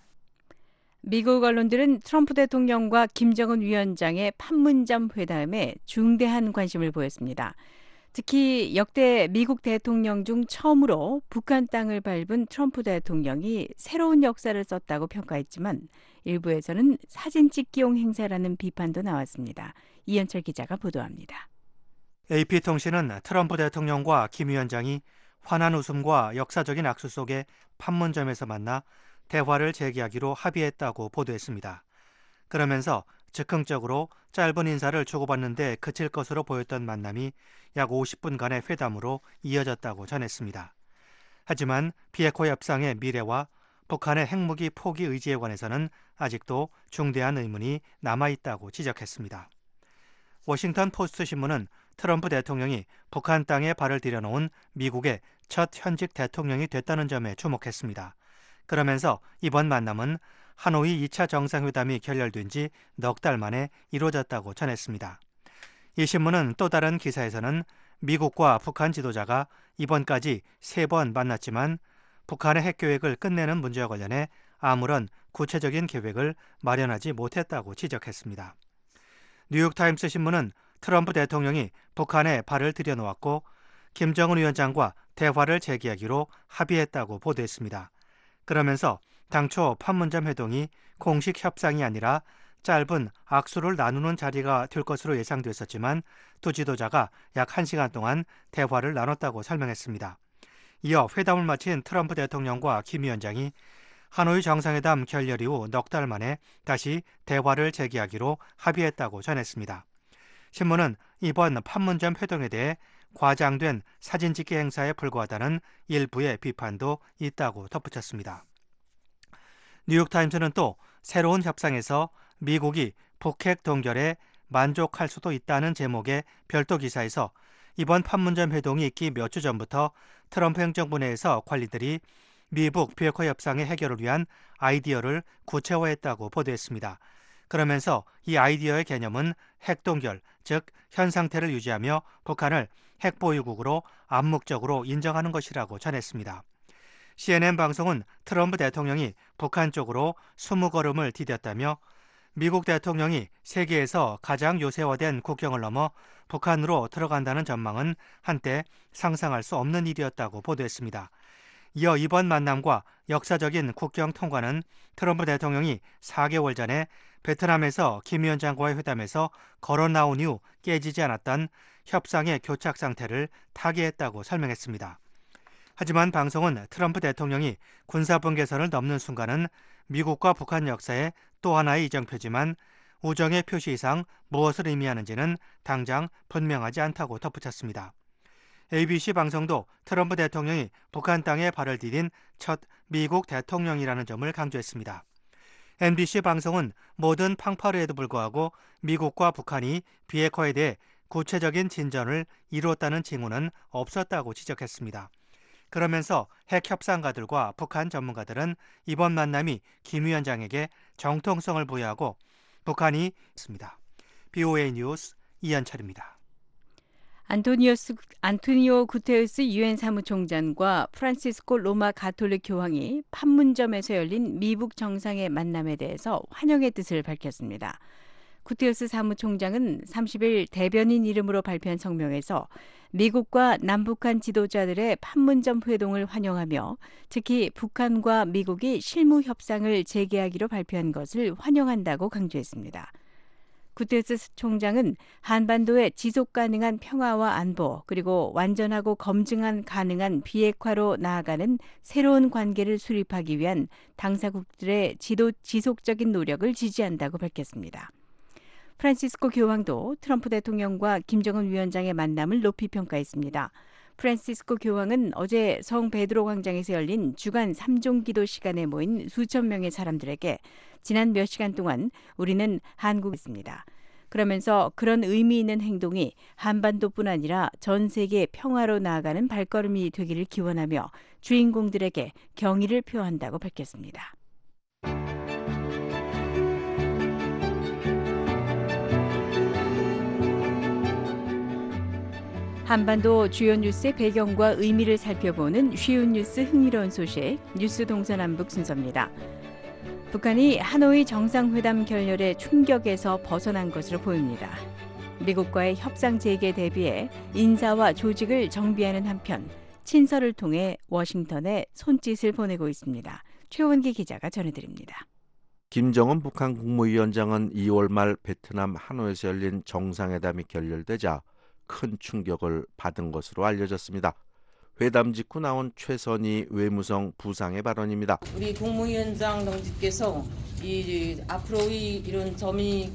미국 언론들은 트럼프 대통령과 김정은 위원장의 판문점 회담에 중대한 관심을 보였습니다. 특히 역대 미국 대통령 중 처음으로 북한 땅을 밟은 트럼프 대통령이 새로운 역사를 썼다고 평가했지만 일부에서는 사진 찍기용 행사라는 비판도 나왔습니다. 이현철 기자가 보도합니다. AP통신은 트럼프 대통령과 김 위원장이 환한 웃음과 역사적인 악수 속에 판문점에서 만나 대화를 재개하기로 합의했다고 보도했습니다. 그러면서 즉흥적으로 짧은 인사를 주고받는데 그칠 것으로 보였던 만남이 약 50분간의 회담으로 이어졌다고 전했습니다. 하지만 비핵화 협상의 미래와 북한의 핵무기 포기 의지에 관해서는 아직도 중대한 의문이 남아있다고 지적했습니다. 워싱턴 포스트 신문은 트럼프 대통령이 북한 땅에 발을 들여놓은 미국의 첫 현직 대통령이 됐다는 점에 주목했습니다. 그러면서 이번 만남은 하노이 2차 정상회담이 결렬된 지 넉 달 만에 이루어졌다고 전했습니다. 이 신문은 또 다른 기사에서는 미국과 북한 지도자가 이번까지 3번 만났지만 북한의 핵계획을 끝내는 문제와 관련해 아무런 구체적인 계획을 마련하지 못했다고 지적했습니다. 뉴욕타임스 신문은 트럼프 대통령이 북한에 발을 들여놓았고 김정은 위원장과 대화를 재개하기로 합의했다고 보도했습니다. 그러면서 당초 판문점 회동이 공식 협상이 아니라 짧은 악수를 나누는 자리가 될 것으로 예상됐었지만 두 지도자가 약 1시간 동안 대화를 나눴다고 설명했습니다. 이어 회담을 마친 트럼프 대통령과 김 위원장이 하노이 정상회담 결렬 이후 넉 달 만에 다시 대화를 재개하기로 합의했다고 전했습니다. 신문은 이번 판문점 회동에 대해 과장된 사진 찍기 행사에 불과하다는 일부의 비판도 있다고 덧붙였습니다. 뉴욕타임스는 또 새로운 협상에서 미국이 북핵 동결에 만족할 수도 있다는 제목의 별도 기사에서 이번 판문점 회동이 있기 몇 주 전부터 트럼프 행정부 내에서 관리들이 미북 비핵화 협상의 해결을 위한 아이디어를 구체화했다고 보도했습니다. 그러면서 이 아이디어의 개념은 핵동결, 즉 현 상태를 유지하며 북한을 핵보유국으로 암묵적으로 인정하는 것이라고 전했습니다. CNN 방송은 트럼프 대통령이 북한 쪽으로 20걸음을 디뎠다며 미국 대통령이 세계에서 가장 요새화된 국경을 넘어 북한으로 들어간다는 전망은 한때 상상할 수 없는 일이었다고 보도했습니다. 이어 이번 만남과 역사적인 국경 통과는 트럼프 대통령이 4개월 전에 베트남에서 김 위원장과의 회담에서 거론 나온 이후 깨지지 않았던 협상의 교착 상태를 타개했다고 설명했습니다. 하지만 방송은 트럼프 대통령이 군사분 계선을 넘는 순간은 미국과 북한 역사의 또 하나의 이정표지만 우정의 표시 이상 무엇을 의미하는지는 당장 분명하지 않다고 덧붙였습니다. ABC 방송도 트럼프 대통령이 북한 땅에 발을 디딘 첫 미국 대통령이라는 점을 강조했습니다. MBC 방송은 모든 팡파르에도 불구하고 미국과 북한이 비핵화에 대해 구체적인 진전을 이루었다는 징후는 없었다고 지적했습니다. 그러면서 핵 협상가들과 북한 전문가들은 이번 만남이 김 위원장에게 정통성을 부여하고 북한이 있습니다. BOA 뉴스 이현철입니다. 안토니오 구테르스 유엔 사무총장과 프란시스코 로마 가톨릭 교황이 판문점에서 열린 미북 정상의 만남에 대해서 환영의 뜻을 밝혔습니다. 구테르스 사무총장은 30일 대변인 이름으로 발표한 성명에서 미국과 남북한 지도자들의 판문점 회동을 환영하며 특히 북한과 미국이 실무 협상을 재개하기로 발표한 것을 환영한다고 강조했습니다. 구테르스 총장은 한반도의 지속 가능한 평화와 안보 그리고 완전하고 검증한 가능한 비핵화로 나아가는 새로운 관계를 수립하기 위한 당사국들의 지속적인 노력을 지지한다고 밝혔습니다. 프란시스코 교황도 트럼프 대통령과 김정은 위원장의 만남을 높이 평가했습니다. 프란시스코 교황은 어제 성 베드로 광장에서 열린 주간 3종 기도 시간에 모인 수천 명의 사람들에게 지난 몇 시간 동안 우리는 한국이었습니다. 그러면서 그런 의미 있는 행동이 한반도뿐 아니라 전 세계 평화로 나아가는 발걸음이 되기를 기원하며 주인공들에게 경의를 표한다고 밝혔습니다. 한반도 주요 뉴스의 배경과 의미를 살펴보는 쉬운 뉴스 흥미로운 소식 뉴스 동서남북 순서입니다. 북한이 하노이 정상회담 결렬의 충격에서 벗어난 것으로 보입니다. 미국과의 협상 재개 대비해 인사와 조직을 정비하는 한편 친서를 통해 워싱턴에 손짓을 보내고 있습니다. 최원기 기자가 전해드립니다. 김정은 북한 국무위원장은 2월 말 베트남 하노이에서 열린 정상회담이 결렬되자 큰 충격을 받은 것으로 알려졌습니다. 회담 직후 나온 최선희 외무성 부상의 발언입니다. 우리 국무위원장 동지께서 앞으로의 이런 점이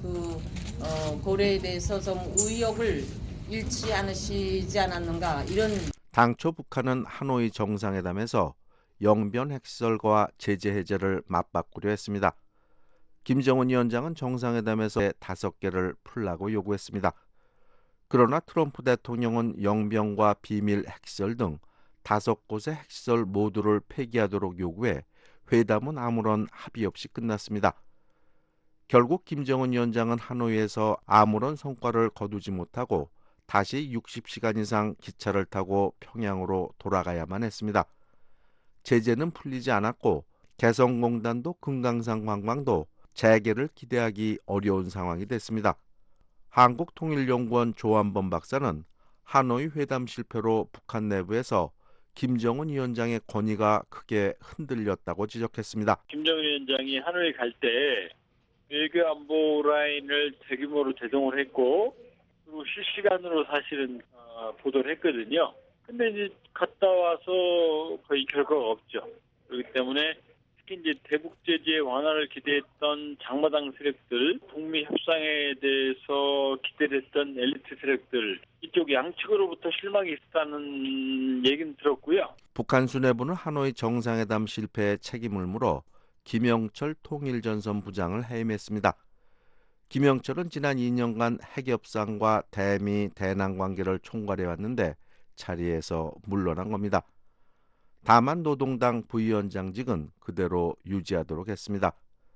고려에 대해서 좀 의욕을 잃지 않으시지 않았는가 이런. 당초 북한은 하노이 정상회담에서 영변 핵시설과 제재 해제를 맞바꾸려 했습니다. 김정은 위원장은 정상회담에서 5개를 풀라고 요구했습니다. 그러나 트럼프 대통령은 영변과 비밀 핵시설 등 5곳의 핵시설 모두를 폐기하도록 요구해 회담은 아무런 합의 없이 끝났습니다. 결국 김정은 위원장은 하노이에서 아무런 성과를 거두지 못하고 다시 60시간 이상 기차를 타고 평양으로 돌아가야만 했습니다. 제재는 풀리지 않았고 개성공단도 금강산 관광도 재개를 기대하기 어려운 상황이 됐습니다. 한국통일연구원 조한범 박사는 하노이 회담 실패로 북한 내부에서 김정은 위원장의 권위가 크게 흔들렸다고 지적했습니다. 김정은 위원장이 하노이 갈 때 외교 안보 라인을 대규모로 대동을 했고 그리고 실시간으로 사실은 보도를 했거든요. 근데 이제 갔다 와서 거의 결과가 없죠. 그렇기 때문에 특히 이제 대북 제재 완화를 기대했던 장마당 세력들, 북미 협상에 대해서 기대를 했던 엘리트 세력들, 이쪽 양측으로부터 실망이 있었다는 얘기는 들었고요. 북한 수뇌부는 하노이 정상회담 실패에 책임을 물어 김영철 통일전선 부장을 해임했습니다. 김영철은 지난 2년간 핵협상과 대미, 대남 관계를 총괄해왔는데 자리에서 물러난 겁니다. 다만 노동당 부위원장직은 그대로 유지하도록 했습니다.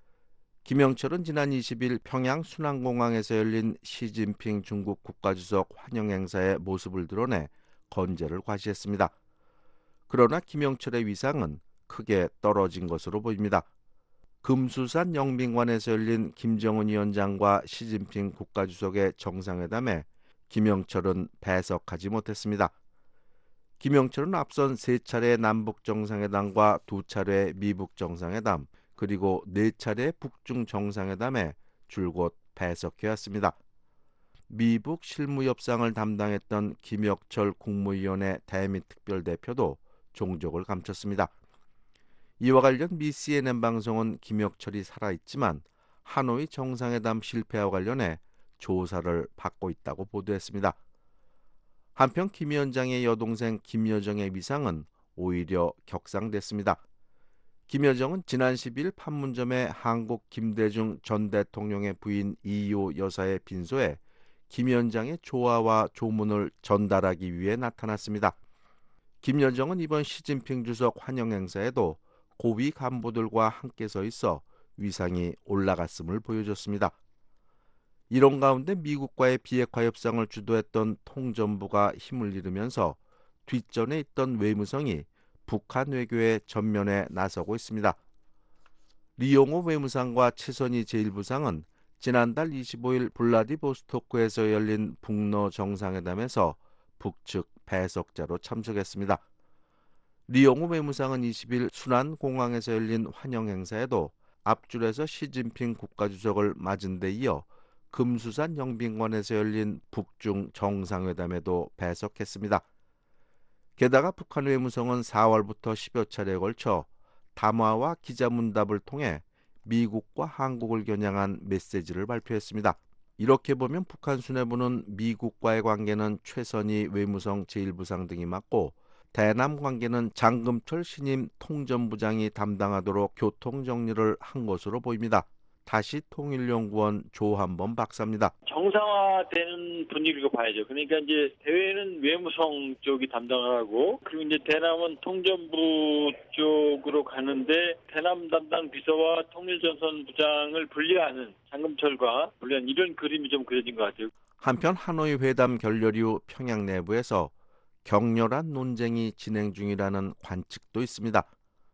김영철은 지난 20일 평양 순안공항에서 열린 시진핑 중국 국가주석 환영 행사의 모습을 드러내 건재를 과시했습니다. 그러나 김영철의 위상은 크게 떨어진 것으로 보입니다. 금수산 영빈관에서 열린 김정은 위원장과 시진핑 국가주석의 정상회담에 김영철은 배석하지 못했습니다. 김영철은 앞선 3차례 남북 정상회담과 2차례 미북 정상회담 그리고 4차례 북중 정상회담에 줄곧 배석해왔습니다. 미북 실무협상을 담당했던 김혁철 국무위원회 대미 특별대표도 종족을 감췄습니다. 이와 관련 미 CNN 방송은 김혁철이 살아있지만 하노이 정상회담 실패와 관련해 조사를 받고 있다고 보도했습니다. 한편 김 위원장의 여동생 김여정의 위상은 오히려 격상됐습니다. 김여정은 지난 10일 판문점에 한국 김대중 전 대통령의 부인 이효 여사의 빈소에 김 위원장의 조화와 조문을 전달하기 위해 나타났습니다. 김여정은 이번 시진핑 주석 환영 행사에도 고위 간부들과 함께 서 있어 위상이 올라갔음을 보여줬습니다. 이런 가운데 미국과의 비핵화 협상을 주도했던 통전부가 힘을 잃으면서 뒷전에 있던 외무성이 북한 외교의 전면에 나서고 있습니다. 리용호 외무상과 최선희 제1부상은 지난달 25일 블라디보스토크에서 열린 북러 정상회담에서 북측 배석자로 참석했습니다. 리용호 외무상은 20일 순안공항에서 열린 환영 행사에도 앞줄에서 시진핑 국가주석을 맞은 데 이어 금수산 영빈관에서 열린 북중 정상회담에도 배석했습니다. 게다가 북한 외무성은 4월부터 10여 차례에 걸쳐 담화와 기자문답을 통해 미국과 한국을 겨냥한 메시지를 발표했습니다. 이렇게 보면 북한 수뇌부는 미국과의 관계는 최선희 외무성 제1부상 등이 맡고 대남 관계는 장금철 신임 통전부장이 담당하도록 교통정리를 한 것으로 보입니다. 다시 통일연구원 조한범 박사입니다. 정상화되는 분위기로 봐야죠. 그러니까 이제 대외는 외무성 쪽이 담당을 하고, 그리고 이제 대남은 통전부 쪽으로 가는데 대남 담당 비서와 통일전선 부장을 분리하는 장금철과 분리한 이런 그림이 좀 그려진 것 같아요. 한편 하노이 회담 결렬 이후 평양 내부에서 격렬한 논쟁이 진행 중이라는 관측도 있습니다.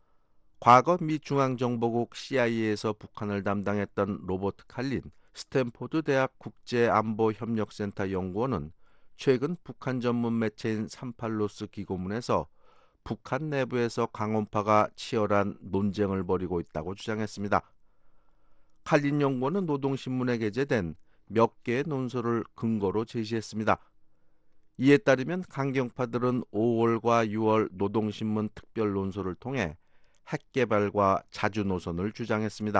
과거 미 중앙정보국 CIA에서 북한을 담당했던 로버트 칼린 스탠포드 대학 국제안보협력센터 연구원은 최근 북한 전문 매체인 38로스 기고문에서 북한 내부에서 강원파가 치열한 논쟁을 벌이고 있다고 주장했습니다. 칼린 연구원은 노동신문에 게재된 몇 개의 논설을 근거로 제시했습니다. 이에 따르면 강경파들은 5월과 6월 노동신문 특별 논설을 통해 핵개발과 자주 노선을 주장했습니다.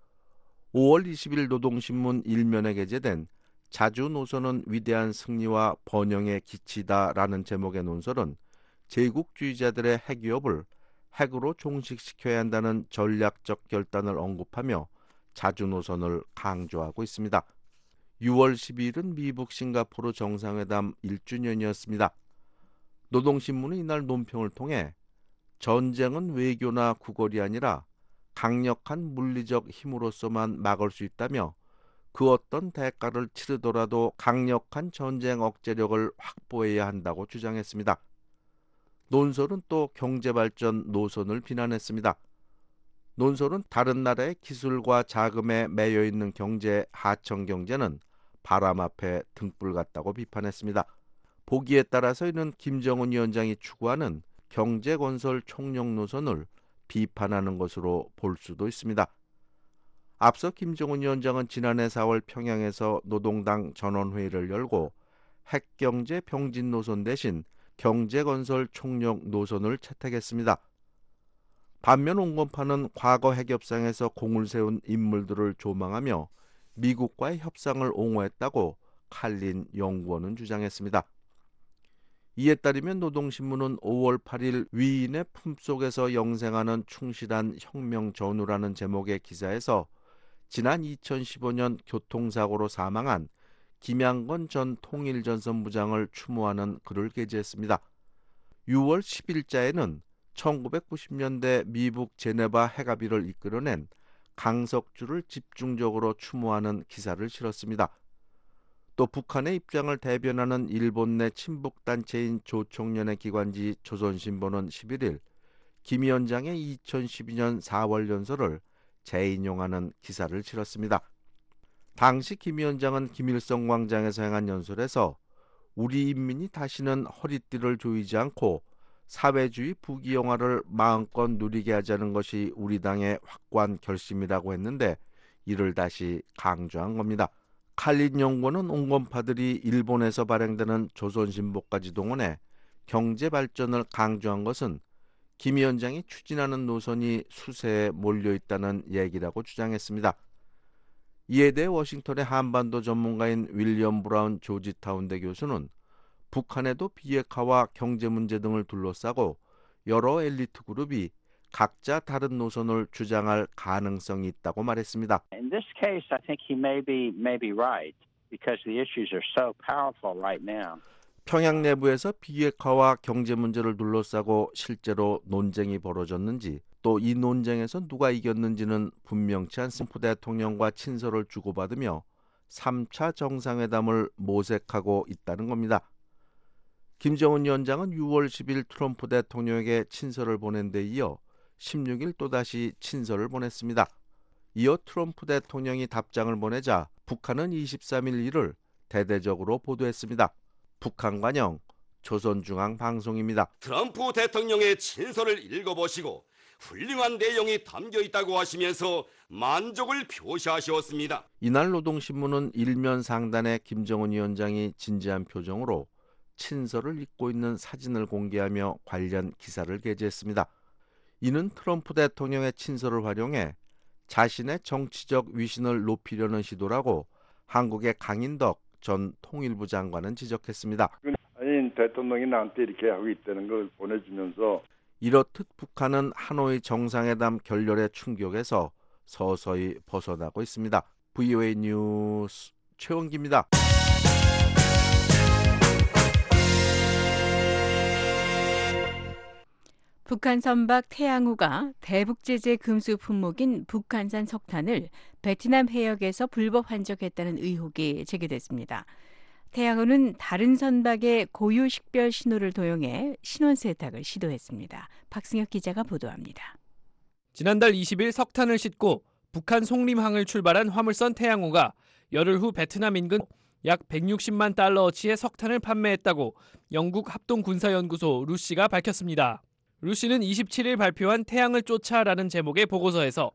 5월 20일 노동신문 1면에 게재된 자주 노선은 위대한 승리와 번영의 기치다라는 제목의 논설은 제국주의자들의 핵위협을 핵으로 종식시켜야 한다는 전략적 결단을 언급하며 자주 노선을 강조하고 있습니다. 6월 12일은 미북 싱가포르 정상회담 1주년이었습니다. 노동신문은 이날 논평을 통해 전쟁은 외교나 구걸이 아니라 강력한 물리적 힘으로서만 막을 수 있다며 그 어떤 대가를 치르더라도 강력한 전쟁 억제력을 확보해야 한다고 주장했습니다. 논설은 또 경제발전 노선을 비난했습니다. 논설은 다른 나라의 기술과 자금에 매여 있는 경제 하청 경제는 바람 앞에 등불 같다고 비판했습니다. 보기에 따라서 이는 김정은 위원장이 추구하는 경제건설 총력 노선을 비판하는 것으로 볼 수도 있습니다. 앞서 김정은 위원장은 지난해 4월 평양에서 노동당 전원회의를 열고 핵경제 병진 노선 대신 경제건설 총력 노선을 채택했습니다. 반면 온건파는 과거 핵협상에서 공을 세운 인물들을 조망하며 미국과의 협상을 옹호했다고 칼린 연구원은 주장했습니다. 이에 따르면 노동신문은 5월 8일 위인의 품속에서 영생하는 충실한 혁명 전우라는 제목의 기사에서 지난 2015년 교통사고로 사망한 김양건 전 통일전선부장을 추모하는 글을 게재했습니다. 6월 10일자에는 1990년대 미북 제네바 핵합의를 이끌어낸 강석주를 집중적으로 추모하는 기사를 실었습니다. 또 북한의 입장을 대변하는 일본 내 친북단체인 조총련의 기관지 조선신보는 11일 김 위원장의 2012년 4월 연설을 재인용하는 기사를 실었습니다. 당시 김 위원장은 김일성 광장에서 행한 연설에서 우리 인민이 다시는 허리띠를 조이지 않고 사회주의 부귀영화를 마음껏 누리게 하자는 것이 우리 당의 확고한 결심이라고 했는데 이를 다시 강조한 겁니다. 칼린 연구원은 온건파들이 일본에서 발행되는 조선신보까지 동원해 경제 발전을 강조한 것은 김 위원장이 추진하는 노선이 수세에 몰려있다는 얘기라고 주장했습니다. 이에 대해 워싱턴의 한반도 전문가인 윌리엄 브라운 조지타운대 교수는 북한에도 비핵화와 경제 문제 등을 둘러싸고 여러 엘리트 그룹이 각자 다른 노선을 주장할 가능성이 있다고 말했습니다. In this case, I think he may be right because the issues are so powerful right now. 평양 내부에서 비핵화와 경제 문제를 둘러싸고 실제로 논쟁이 벌어졌는지 또 이 논쟁에서 누가 이겼는지는 분명치 않습니다. 트럼프 대통령과 친서를 주고받으며 3차 정상회담을 모색하고 있다는 겁니다. 김정은 위원장은 6월 10일 트럼프 대통령에게 친서를 보낸 데 이어 16일 또다시 친서를 보냈습니다. 이어 트럼프 대통령이 답장을 보내자 북한은 23일 이를 대대적으로 보도했습니다. 북한 관영 조선중앙방송입니다. 트럼프 대통령의 친서를 읽어보시고 훌륭한 내용이 담겨 있다고 하시면서 만족을 표시하셨습니다. 이날 노동신문은 일면 상단에 김정은 위원장이 진지한 표정으로 친서를 읽고 있는 사진을 공개하며 관련 기사를 게재했습니다. 이는 트럼프 대통령의 친서를 활용해 자신의 정치적 위신을 높이려는 시도라고 한국의 강인덕 전 통일부 장관은 지적했습니다. 아니 대통령이 나한테 이렇게 하고 있다는 걸 보내주면서 이렇듯 북한은 하노이 정상회담 결렬의 충격에서 서서히 벗어나고 있습니다. VOA 뉴스 최원기입니다. 북한 선박 태양호가 대북 제재 금수 품목인 북한산 석탄을 베트남 해역에서 불법 환적했다는 의혹이 제기됐습니다. 태양호는 다른 선박의 고유 식별 신호를 도용해 신원 세탁을 시도했습니다. 박승혁 기자가 보도합니다. 지난달 20일 석탄을 싣고 북한 송림항을 출발한 화물선 태양호가 열흘 후 베트남 인근 약 160만 달러어치의 석탄을 판매했다고 영국 합동군사연구소 루시가 밝혔습니다. 루시는 27일 발표한 태양을 쫓아라는 제목의 보고서에서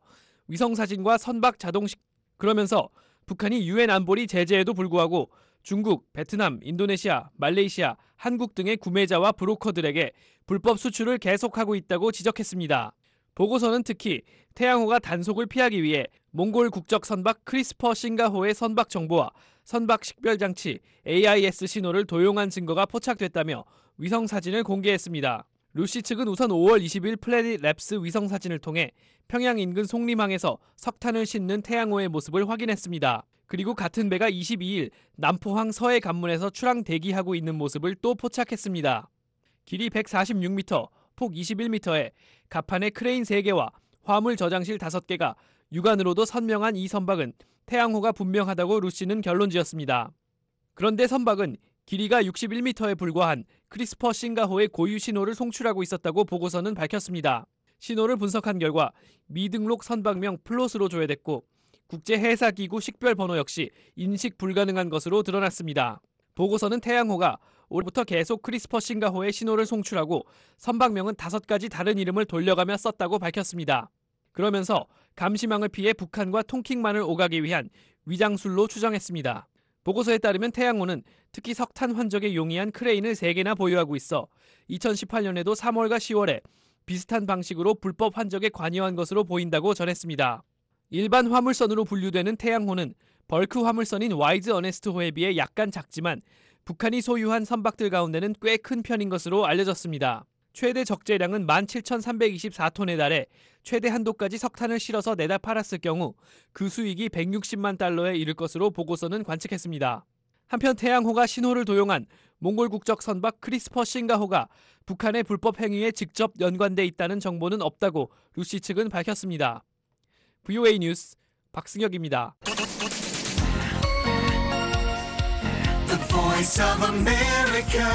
위성사진과 선박 자동식 그러면서 북한이 유엔 안보리 제재에도 불구하고 중국, 베트남, 인도네시아, 말레이시아, 한국 등의 구매자와 브로커들에게 불법 수출을 계속하고 있다고 지적했습니다. 보고서는 특히 태양호가 단속을 피하기 위해 몽골 국적 선박 크리스퍼 싱가호의 선박 정보와 선박 식별장치 AIS 신호를 도용한 증거가 포착됐다며 위성사진을 공개했습니다. 루시 측은 우선 5월 20일 플래닛 랩스 위성사진을 통해 평양 인근 송림항에서 석탄을 싣는 태양호의 모습을 확인했습니다. 그리고 같은 배가 22일 남포항 서해 관문에서 출항 대기하고 있는 모습을 또 포착했습니다. 길이 146m, 폭 21m에 갑판에 크레인 3개와 화물 저장실 5개가 육안으로도 선명한 이 선박은 태양호가 분명하다고 루시는 결론지었습니다. 그런데 선박은 길이가 61m에 불과한 크리스퍼 싱가호의 고유 신호를 송출하고 있었다고 보고서는 밝혔습니다. 신호를 분석한 결과 미등록 선박명 플롯으로 조회됐고 국제해사기구 식별번호 역시 인식 불가능한 것으로 드러났습니다. 보고서는 태양호가 올해부터 계속 크리스퍼 싱가호의 신호를 송출하고 선박명은 5가지 다른 이름을 돌려가며 썼다고 밝혔습니다. 그러면서 감시망을 피해 북한과 통킹만을 오가기 위한 위장술로 추정했습니다. 보고서에 따르면 태양호는 특히 석탄 환적에 용이한 크레인을 3개나 보유하고 있어 2018년에도 3월과 10월에 비슷한 방식으로 불법 환적에 관여한 것으로 보인다고 전했습니다. 일반 화물선으로 분류되는 태양호는 벌크 화물선인 와이즈 어네스트호에 비해 약간 작지만 북한이 소유한 선박들 가운데는 꽤 큰 편인 것으로 알려졌습니다. 최대 적재량은 17,324톤에 달해 최대 한도까지 석탄을 실어서 내다 팔았을 경우 그 수익이 160만 달러에 이를 것으로 보고서는 관측했습니다. 한편 태양호가 신호를 도용한 몽골 국적 선박 크리스퍼 싱가호가 북한의 불법 행위에 직접 연관돼 있다는 정보는 없다고 루시 측은 밝혔습니다. VOA 뉴스 박승혁입니다. The Voice of America.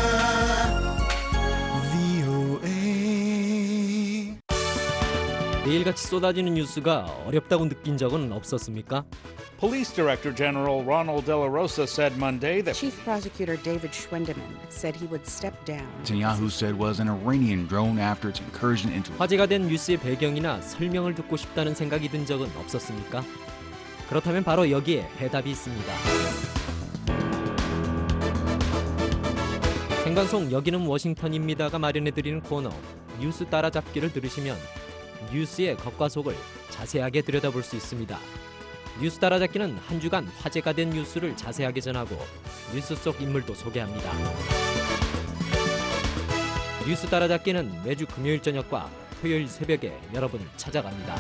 매일같이 쏟아지는 뉴스가 어렵다고 느낀 적은 없었습니까? Police Director General Ronald De La Rosa said Monday that Chief Prosecutor David Schwendeman said he would step down. Netanyahu said was an Iranian drone after its incursion into. 화제가 된 뉴스의 배경이나 설명을 듣고 싶다는 생각이 든 적은 없었습니까? 그렇다면 바로 여기에 해답이 있습니다. 생방송 여기는 워싱턴입니다가 마련해드리는 코너 뉴스 따라잡기를 들으시면 뉴스의 겉과 속을 자세하게 들여다볼 수 있습니다. 뉴스 따라잡기는 한 주간 화제가 된 뉴스를 자세하게 전하고 뉴스 속 인물도 소개합니다. 뉴스 따라잡기는 매주 금요일 저녁과 토요일 새벽에 여러분을 찾아갑니다.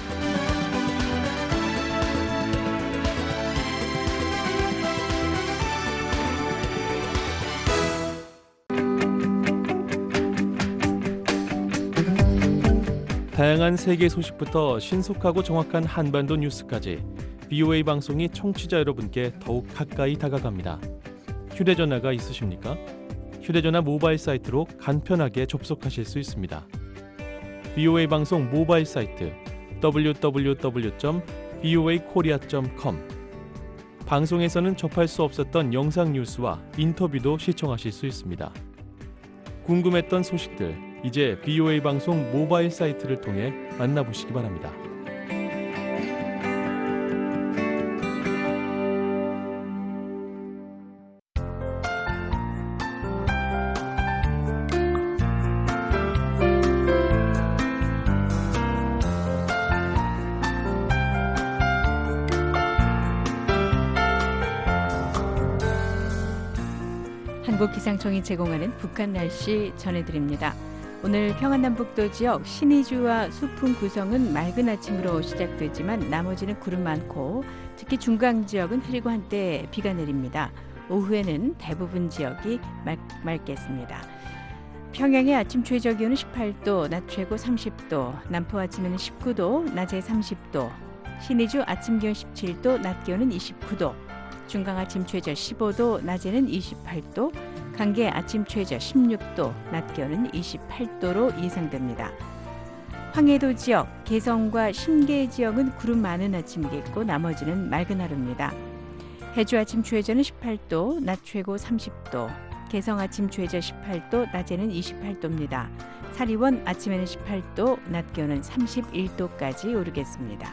다양한 세계 소식부터 신속하고 정확한 한반도 뉴스까지 VOA 방송이 청취자 여러분께 더욱 가까이 다가갑니다. 휴대전화가 있으십니까? 휴대전화 모바일 사이트로 간편하게 접속하실 수 있습니다. VOA 방송 모바일 사이트 www.voakorea.com 방송에서는 접할 수 없었던 영상 뉴스와 인터뷰도 시청하실 수 있습니다. 궁금했던 소식들 이제 VOA 방송 모바일 사이트를 통해 만나보시기 바랍니다. 한국기상청이 제공하는 북한 날씨 전해드립니다. 오늘 평안남북도 지역 신의주와 수풍 구성은 맑은 아침으로 시작되지만 나머지는 구름 많고 특히 중강 지역은 흐리고 한때 비가 내립니다. 오후에는 대부분 지역이 맑겠습니다. 평양의 아침 최저 기온은 18도, 낮 최고 30도, 남포 아침에는 19도, 낮에 30도, 신의주 아침 기온 17도, 낮 기온은 29도, 중강 아침 최저 15도, 낮에는 28도, 강계 아침 최저 16도, 낮 기온은 28도로 예상됩니다. 황해도 지역, 개성과 신계 지역은 구름 많은 아침이겠고 나머지는 맑은 하루입니다. 해주 아침 최저는 18도, 낮 최고 30도, 개성 아침 최저 18도, 낮에는 28도입니다. 사리원 아침에는 18도, 낮 기온은 31도까지 오르겠습니다.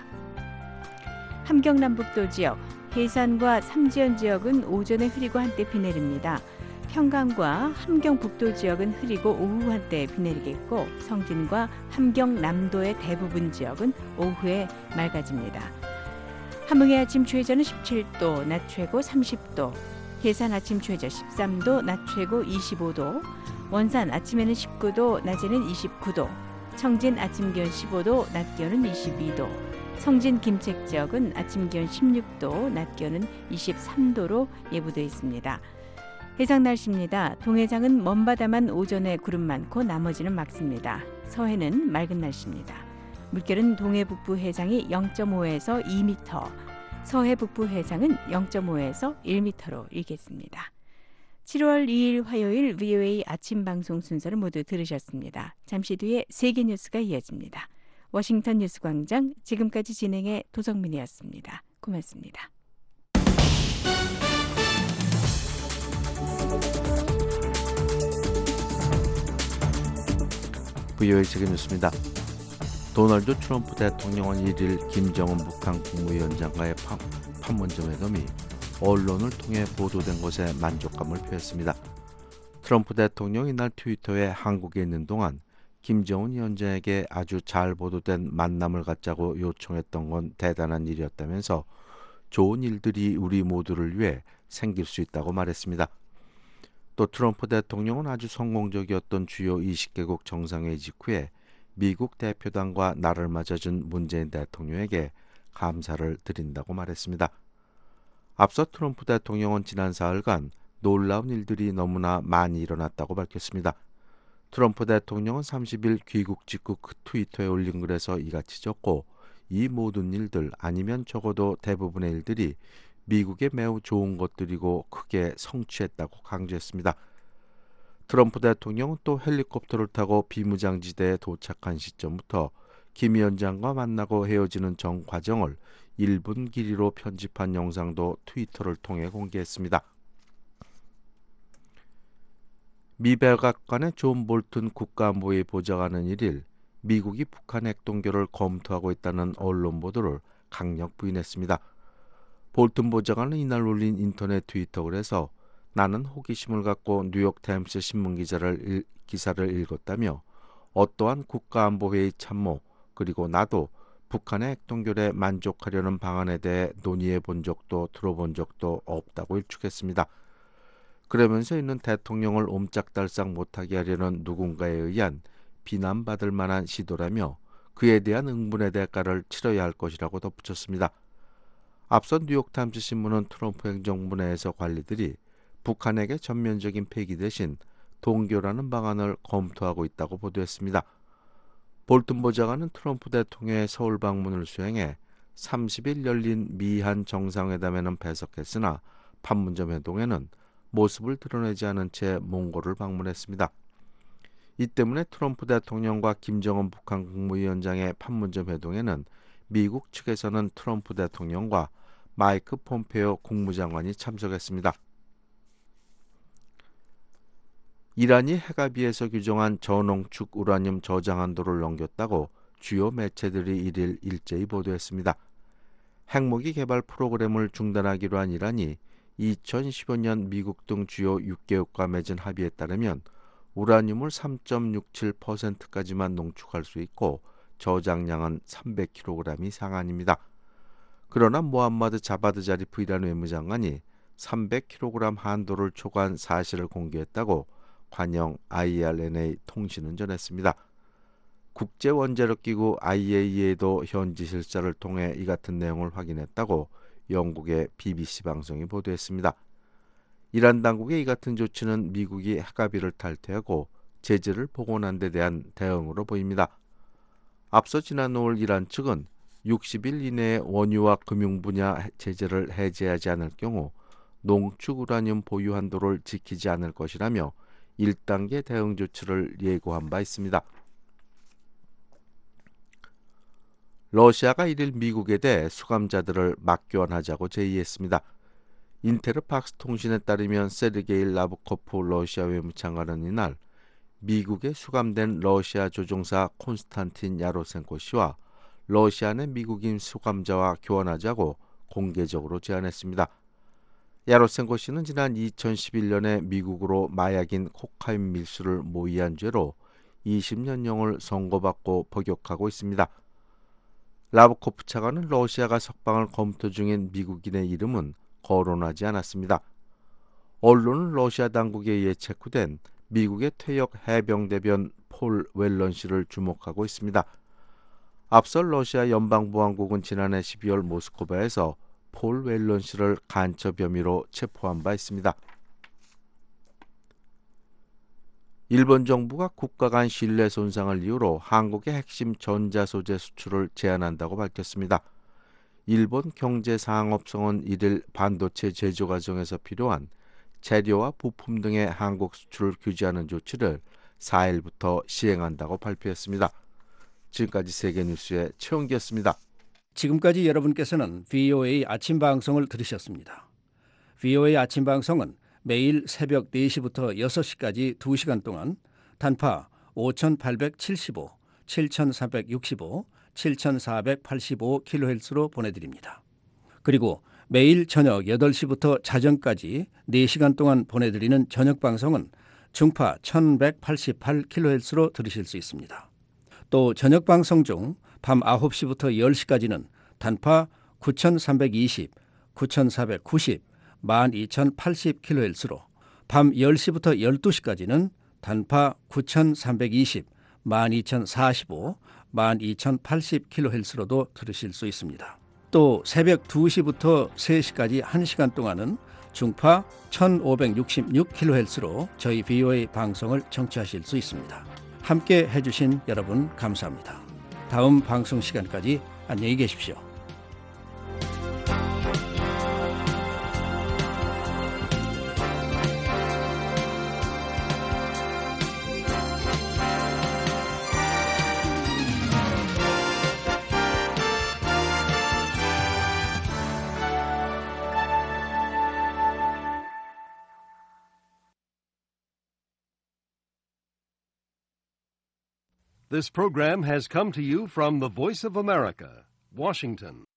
함경남북도 지역, 해산과 삼지연 지역은 오전에 흐리고 한때 비 내립니다. 평강과 함경북도 지역은 흐리고 오후 한때 비 내리겠고 성진과 함경남도의 대부분 지역은 오후에 맑아집니다. 함흥의 아침 최저는 17도, 낮 최고 30도, 해산 아침 최저 13도, 낮 최고 25도, 원산 아침에는 19도, 낮에는 29도, 청진 아침 기온 15도, 낮 기온은 22도, 성진 김책 지역은 아침 기온 16도, 낮 기온은 23도로 예보되어 있습니다. 해상 날씨입니다. 동해상은 먼바다만 오전에 구름 많고 나머지는 맑습니다. 서해는 맑은 날씨입니다. 물결은 동해 북부 해상이 0.5에서 2m, 서해 북부 해상은 0.5에서 1m로 일겠습니다. 7월 2일 화요일 VOA 아침 방송 순서를 모두 들으셨습니다. 잠시 뒤에 세계 뉴스가 이어집니다. 워싱턴 뉴스광장 지금까지 진행의 도성민이었습니다. 고맙습니다. VOA 세계 뉴스입니다. 도널드 트럼프 대통령은 1일 김정은 북한 국무위원장과의 판문점 회담이 언론을 통해 보도된 것에 만족감을 표했습니다. 트럼프 대통령이 이날 트위터에 한국에 있는 동안 김정은 위원장에게 아주 잘 보도된 만남을 갖자고 요청했던 건 대단한 일이었다면서 좋은 일들이 우리 모두를 위해 생길 수 있다고 말했습니다. 또 트럼프 대통령은 아주 성공적이었던 주요 20개국 정상회의 직후에 미국 대표단과 나를 맞아준 문재인 대통령에게 감사를 드린다고 말했습니다. 앞서 트럼프 대통령은 지난 사흘간 놀라운 일들이 너무나 많이 일어났다고 밝혔습니다. 트럼프 대통령은 30일 귀국 직후 그 트위터에 올린 글에서 이같이 적고 이 모든 일들 아니면 적어도 대부분의 일들이 미국에 매우 좋은 것들이고 크게 성취했다고 강조했습니다. 트럼프 대통령은 또 헬리콥터를 타고 비무장지대에 도착한 시점부터 김 위원장과 만나고 헤어지는 전 과정을 1분 길이로 편집한 영상도 트위터를 통해 공개했습니다. 미 백악관의 존 볼튼 국가안보위 보좌관은 1일 미국이 북한 핵동결을 검토하고 있다는 언론 보도를 강력 부인했습니다. 볼튼 보좌관은 이날 올린 인터넷 트위터글에서 나는 호기심을 갖고 뉴욕타임스 신문 기사를 읽었다며 어떠한 국가안보회의 참모 그리고 나도 북한의 핵동결에 만족하려는 방안에 대해 논의해 본 적도 들어본 적도 없다고 일축했습니다. 그러면서 이는 대통령을 옴짝달싹 못하게 하려는 누군가에 의한 비난받을 만한 시도라며 그에 대한 응분의 대가를 치러야 할 것이라고 덧붙였습니다. 앞서 뉴욕타임스 신문은 트럼프 행정부 내에서 관리들이 북한에게 전면적인 폐기 대신 동결하는 방안을 검토하고 있다고 보도했습니다. 볼튼 보좌관은 트럼프 대통령의 서울 방문을 수행해 30일 열린 미한 정상회담에는 배석했으나 판문점 회동에는 모습을 드러내지 않은 채 몽골을 방문했습니다. 이 때문에 트럼프 대통령과 김정은 북한 국무위원장의 판문점 회동에는 미국 측에서는 트럼프 대통령과 마이크 폼페오 국무장관이 참석했습니다. 이란이 핵합의에서 규정한 저농축 우라늄 저장 한도를 넘겼다고 주요 매체들이 1일 일제히 보도했습니다. 핵무기 개발 프로그램을 중단하기로 한 이란이 2015년 미국 등 주요 6개국과 맺은 합의에 따르면 우라늄을 3.67%까지만 농축할 수 있고 저장량은 300kg이 상한입니다. 그러나 모함마드 자바드 자리프 이란 외무장관이 300kg 한도를 초과한 사실을 공개했다고 관영 IRNA 통신은 전했습니다. 국제원자력기구 IAEA도 현지 실사를 통해 이 같은 내용을 확인했다고 영국의 BBC 방송이 보도했습니다. 이란 당국의 이 같은 조치는 미국이 핵합의를 탈퇴하고 제재를 복원한 데 대한 대응으로 보입니다. 앞서 지난 5월 이란 측은 60일 이내에 원유와 금융 분야 제재를 해제하지 않을 경우 농축 우라늄 보유 한도를 지키지 않을 것이라며 1단계 대응 조치를 예고한 바 있습니다. 러시아가 1일 미국에 대해 수감자들을 맞교환하자고 제의했습니다. 인테르팍스 통신에 따르면 세르게이 라브코프 러시아 외무장관은 이날 미국에 수감된 러시아 조종사 콘스탄틴 야로센코 씨와 러시아 내 미국인 수감자와 교환하자고 공개적으로 제안했습니다. 야로센코 씨는 지난 2011년에 미국으로 마약인 코카인 밀수를 모의한 죄로 20년형을 선고받고 복역하고 있습니다. 라브코프 차관은 러시아가 석방을 검토 중인 미국인의 이름은 거론하지 않았습니다. 언론은 러시아 당국에 의해 체포된 미국의 퇴역 해병대변 폴 웰런 씨를 주목하고 있습니다. 앞서 러시아 연방보안국은 지난해 12월 모스크바에서 폴 웰런 씨를 간첩 혐의로 체포한 바 있습니다. 일본 정부가 국가 간 신뢰 손상을 이유로 한국의 핵심 전자소재 수출을 제한한다고 밝혔습니다. 일본 경제상업성은 1일 반도체 제조 과정에서 필요한 재료와 부품 등의 한국 수출을 규제하는 조치를 4일부터 시행한다고 발표했습니다. 지금까지 세계뉴스의 최원기였습니다. 지금까지 여러분께서는 VOA 아침 방송을 들으셨습니다. VOA 아침 방송은 매일 새벽 4시부터 6시까지 2시간 동안 단파 5875, 7365, 7485kHz로 보내드립니다. 그리고 매일 저녁 8시부터 자정까지 4시간 동안 보내드리는 저녁 방송은 중파 1188kHz로 들으실 수 있습니다. 또 저녁 방송 중 밤 9시부터 10시까지는 단파 9320, 9490, 12080kHz로 밤 10시부터 12시까지는 단파 9320, 12045, 12080kHz로도 들으실 수 있습니다. 또 새벽 2시부터 3시까지 1시간 동안은 중파 1566kHz로 저희 VOA 방송을 청취하실 수 있습니다. 함께 해주신 여러분 감사합니다. 다음 방송 시간까지 안녕히 계십시오. This program has come to you from the Voice of America, Washington.